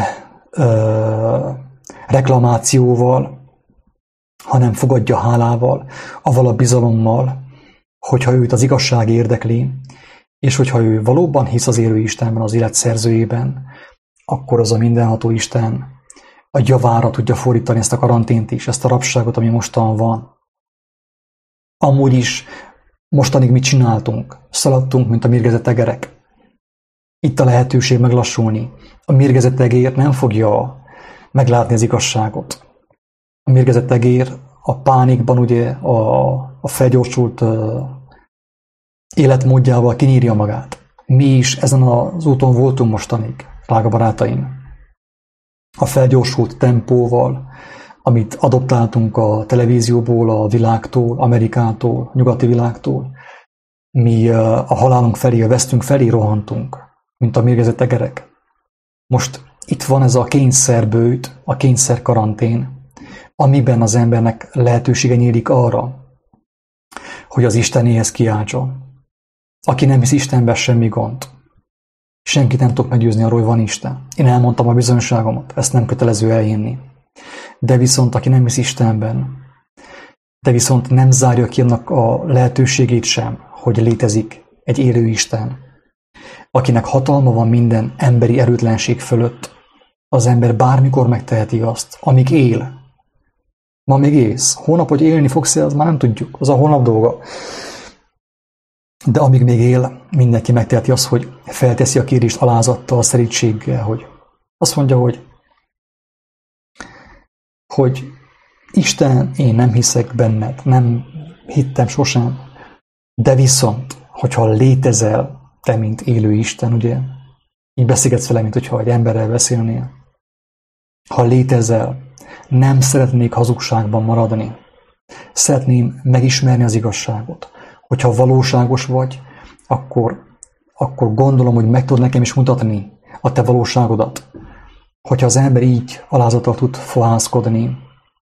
reklamációval, hanem fogadja hálával, avval a bizalommal, hogyha őt az igazság érdekli, és hogyha ő valóban hisz az élő Istenben, az élet szerzőjében, akkor az a mindenható Isten a javára tudja fordítani ezt a karantént is, ezt a rabságot, ami mostan van. Amúgy is mostanig mit csináltunk? Szaladtunk, mint a mérgezett egerek. Itt a lehetőség meglassulni. A mérgezett egér nem fogja meglátni az igazságot. A mérgezett egér a pánikban ugye a felgyorsult életmódjával kinyírja magát. Mi is ezen az úton voltunk mostanig, drága barátaim. A felgyorsult tempóval, amit adoptáltunk a televízióból, a világtól, Amerikától, nyugati világtól, mi a halálunk felé, a vesztünk felé rohantunk, mint a mérgezett egerek. Most itt van ez a kényszerbőjt, a kényszerkarantén, amiben az embernek lehetősége nyílik arra, hogy az Istenéhez kiáltson. Aki nem hisz Istenben, semmi gond. Senkit nem tudok meggyőzni arról, hogy van Isten. Én elmondtam a bizonyságomat, ezt nem kötelező elhinni. De viszont, aki nem hisz Istenben, de viszont nem zárja ki annak a lehetőségét sem, hogy létezik egy élő Isten, akinek hatalma van minden emberi erőtlenség fölött, az ember bármikor megteheti azt, amíg él. Ma még élsz. Holnap, hogy élni fogsz, az már nem tudjuk. Az a holnap dolga. De amíg még él, mindenki megteheti azt, hogy felteszi a kérést alázattal, szerítséggel, hogy azt mondja, hogy Isten, én nem hiszek benned, nem hittem sosem, de viszont, hogyha létezel, te, mint élő Isten, ugye, így beszélgetsz vele, mint hogyha egy emberrel beszélnél. Ha létezel, nem szeretnék hazugságban maradni. Szeretném megismerni az igazságot. Hogyha valóságos vagy, akkor gondolom, hogy meg tudod nekem is mutatni a te valóságodat. Hogyha az ember így alázattal tud fohászkodni,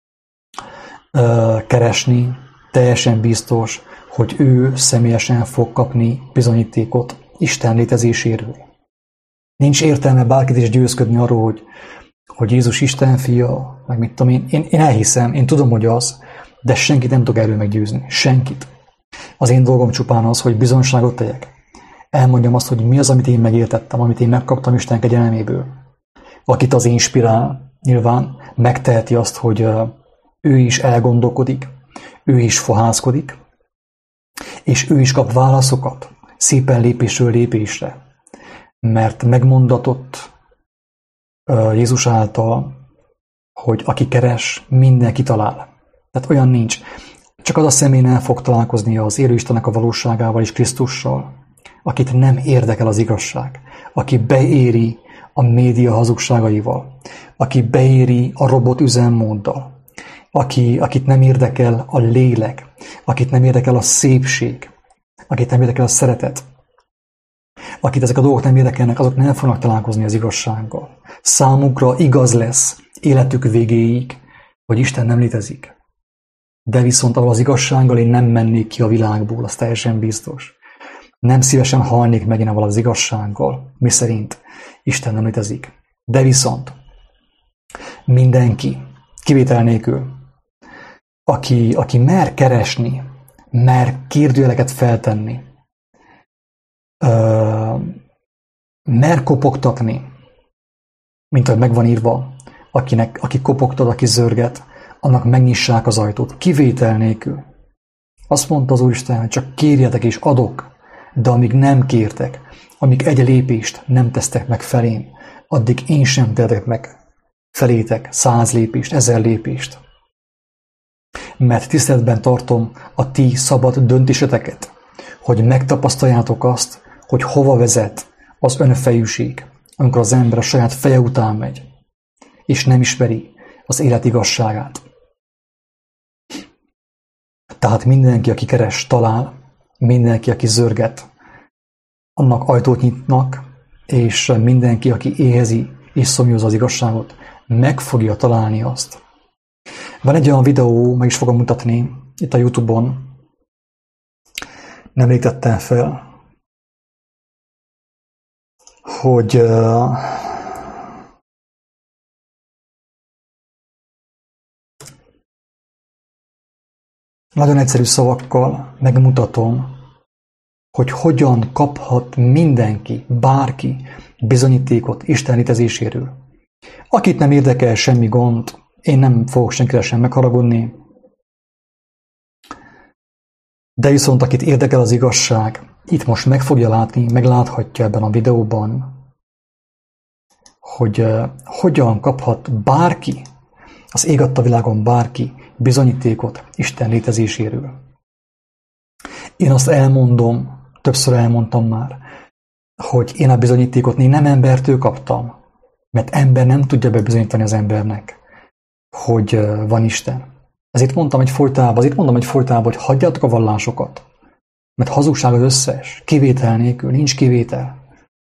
keresni, teljesen biztos, hogy ő személyesen fog kapni bizonyítékot Isten létezéséről. Nincs értelme bárkit is győzködni arról, hogy Jézus Isten fia, meg mit tudom én elhiszem, én tudom, hogy az, de senkit nem tudok erről meggyőzni. Senkit. Az én dolgom csupán az, hogy bizonyságot tegyek. Elmondjam azt, hogy mi az, amit én megértettem, amit én megkaptam Isten kegyelméből. Akit az inspirál, nyilván megteheti azt, hogy ő is elgondolkodik, ő is fohászkodik, és ő is kap válaszokat, szépen lépésről lépésre, mert megmondatott Jézus által, hogy aki keres, mindenki talál. Tehát olyan nincs. Csak az a személy nem fog találkozni az élő Istennek a valóságával és Krisztussal, akit nem érdekel az igazság, aki beéri a média hazugságaival, aki beéri a robot üzemmóddal, akit nem érdekel a lélek, akit nem érdekel a szépség, akit nem érdekel a szeretet, akit ezek a dolgok nem érdekelnek, azok nem fognak találkozni az igazsággal. Számukra igaz lesz életük végéig, hogy Isten nem létezik. De viszont ahol az igazsággal én nem mennék ki a világból, az teljesen biztos. Nem szívesen halnék megint avval az igazsággal, miszerint Isten nem létezik. De viszont mindenki, kivétel nélkül, aki mer keresni, mer kérdőjeleket feltenni, mer kopogtatni, mint ahogy megvan írva, aki kopogtat, aki zörget, annak megnyissák az ajtót, kivétel nélkül. Azt mondta az Úristen, hogy csak kérjetek és adok, de amíg nem kértek, amíg egy lépést nem tesztek meg felém, addig én sem tehetek meg felétek 100 lépést, 1000 lépést. Mert tiszteletben tartom a ti szabad döntéseteket, hogy megtapasztaljátok azt, hogy hova vezet az önfejűség, amikor az ember a saját feje után megy, és nem ismeri az élet igazságát. Tehát mindenki, aki keres, talál, mindenki, aki zörget, annak ajtót nyitnak, és mindenki, aki éhezi és szomjúz az igazságot, meg fogja találni azt. Van egy olyan videó, meg is fogom mutatni itt a YouTube-on, nemrég tettem fel, hogy nagyon egyszerű szavakkal megmutatom, hogy hogyan kaphat mindenki, bárki bizonyítékot Isten létezéséről. Akit nem érdekel semmi gond, én nem fogok senkire sem megharagudni, de viszont akit érdekel az igazság, itt most meg fogja látni, megláthatja ebben a videóban, hogy hogyan kaphat bárki, az ég adta világon bárki bizonyítékot Isten létezéséről. Én azt elmondom, többször elmondtam már, hogy én a bizonyítékot én nem embertől kaptam, mert ember nem tudja bebizonyítani az embernek, hogy van Isten. Ezért mondtam egy folytában, hogy hagyjátok a vallásokat, mert hazugság az összes, kivétel nélkül, nincs kivétel.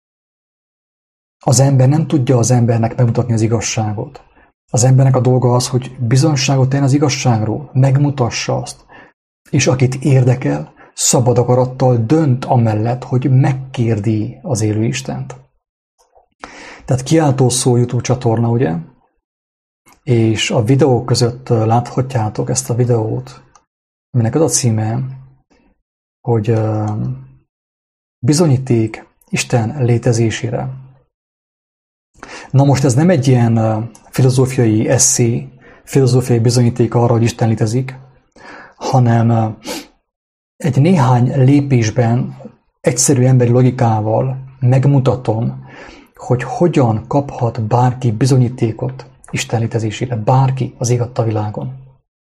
Az ember nem tudja az embernek megmutatni az igazságot. Az embernek a dolga az, hogy bizonyságot tegyen az igazságról, megmutassa azt, és akit érdekel, szabad akarattal dönt amellett, hogy megkérdi az élő Istent. Tehát kiáltó szó YouTube csatorna, ugye? És a videók között láthatjátok ezt a videót, aminek az a címe, hogy bizonyíték Isten létezésére. Na most ez nem egy ilyen filozófiai esszé, filozófiai bizonyíték arra, hogy Isten létezik, hanem egy néhány lépésben, egyszerű emberi logikával megmutatom, hogy hogyan kaphat bárki bizonyítékot Isten létezésére, bárki az ég adta világon.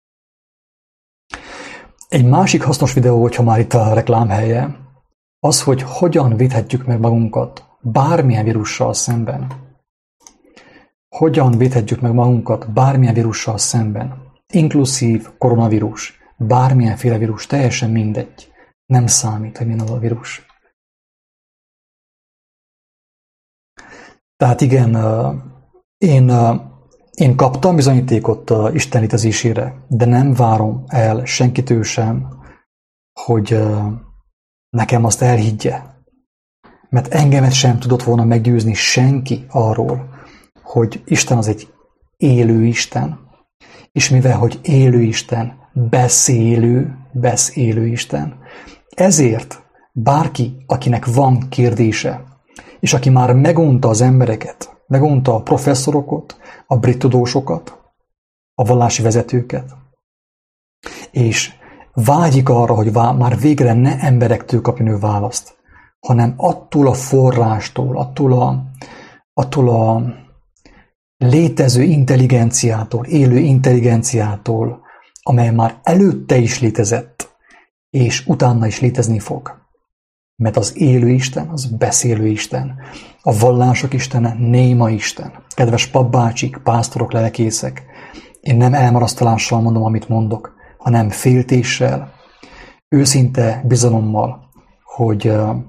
Egy másik hasznos videó, hogyha már itt a reklám helye, az, hogy hogyan védhetjük meg magunkat bármilyen vírussal szemben. Hogyan védhetjük meg magunkat bármilyen vírussal szemben. Inkluszív koronavírus, bármilyenféle vírus, teljesen mindegy. Nem számít, hogy milyen az a vírus. Tehát igen, én kaptam bizonyítékot Isten létezésére, de nem várom el senkitől sem, hogy nekem azt elhiggye. Mert engemet sem tudott volna meggyőzni senki arról, hogy Isten az egy élő Isten, és mivel, hogy élő Isten, beszélő Isten, ezért bárki, akinek van kérdése, és aki már megunta az embereket, megunta a professzorokat, a brit tudósokat, a vallási vezetőket, és vágyik arra, hogy már végre ne emberektől kapjon ő választ, hanem attól a forrástól, attól a létező intelligenciától, élő intelligenciától, amely már előtte is létezett, és utána is létezni fog. Mert az élő Isten, az beszélő Isten. A vallások Istene, néma Isten. Kedves papbácsik, pásztorok, lelkészek, én nem elmarasztalással mondom, amit mondok, hanem féltéssel, őszinte bizalommal, hogy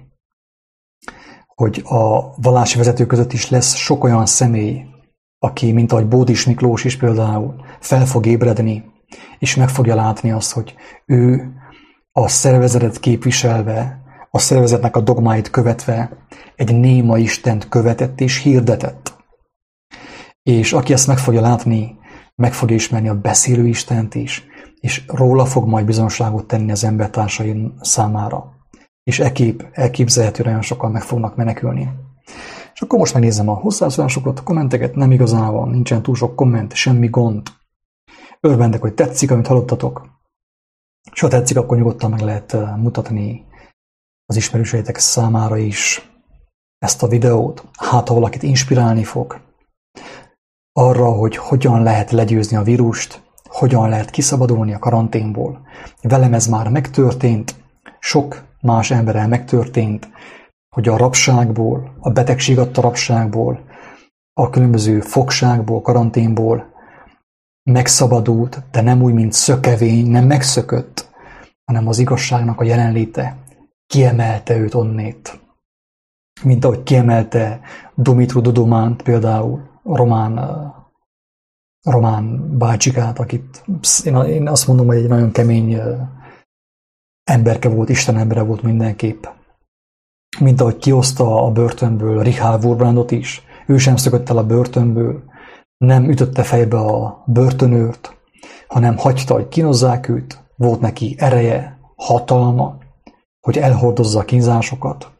a vallási vezetők között is lesz sok olyan személy, aki, mint ahogy Bódis Miklós is például, fel fog ébredni, és meg fogja látni azt, hogy ő a szervezetet képviselve, a szervezetnek a dogmáit követve egy néma Istent követett és hirdetett. És aki ezt meg fogja látni, meg fogja ismerni a beszélő Istent is, és róla fog majd bizonságot tenni az embertársaim számára. És ekképp elképzelhető, nagyon sokan meg fognak menekülni. És akkor most megnézem a hozzászólásokat, a kommenteket, nem igazából, nincsen túl sok komment, semmi gond. Örvendek, hogy tetszik, amit hallottatok. És ha tetszik, akkor nyugodtan meg lehet mutatni az ismerőseitek számára is ezt a videót. Hát, ha valakit inspirálni fog arra, hogy hogyan lehet legyőzni a vírust, hogyan lehet kiszabadulni a karanténból. Velem ez már megtörtént, sok más emberrel megtörtént, hogy a rabságból, a betegség adta rabságból, a különböző fogságból, karanténból megszabadult, de nem úgy, mint szökevény, nem megszökött, hanem az igazságnak a jelenléte kiemelte őt onnét. Mint ahogy kiemelte Dumitru Dudumánt, például a román bácsikát, akit én azt mondom, hogy egy nagyon kemény emberke volt, Isten embere volt mindenképp. Mint ahogy kihozta a börtönből Richard Wurmbrandot is, ő sem szökött el a börtönből, nem ütötte fejbe a börtönőrt, hanem hagyta, hogy kínozzák őt, volt neki ereje, hatalma, hogy elhordozza a kínzásokat.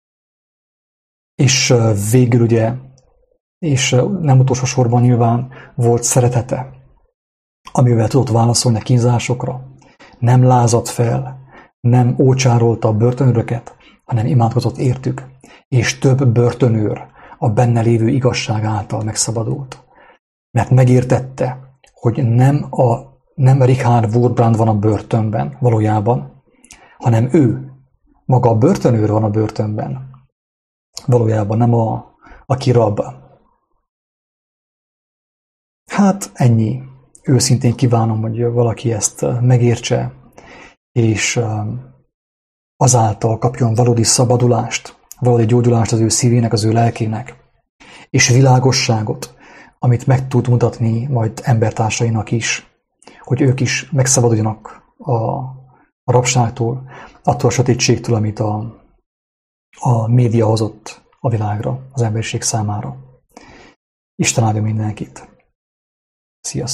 És végül ugye, és nem utolsó sorban nyilván volt szeretete, amivel tudott válaszolni a kínzásokra. Nem lázadt fel, nem ócsárolta a börtönőröket, hanem imádkozott értük, és több börtönőr a benne lévő igazság által megszabadult. Mert megértette, hogy nem Richard Wurmbrand van a börtönben valójában, hanem ő, maga a börtönőr van a börtönben. Valójában nem aki rab. Hát ennyi. Őszintén kívánom, hogy valaki ezt megértse, és azáltal kapjon valódi szabadulást, valódi gyógyulást az ő szívének, az ő lelkének, és világosságot, amit meg tud mutatni majd embertársainak is, hogy ők is megszabaduljanak a rabságtól, attól a sötétségtől, amit a média hozott a világra, az emberiség számára. Isten áldja mindenkit! Sziasztok!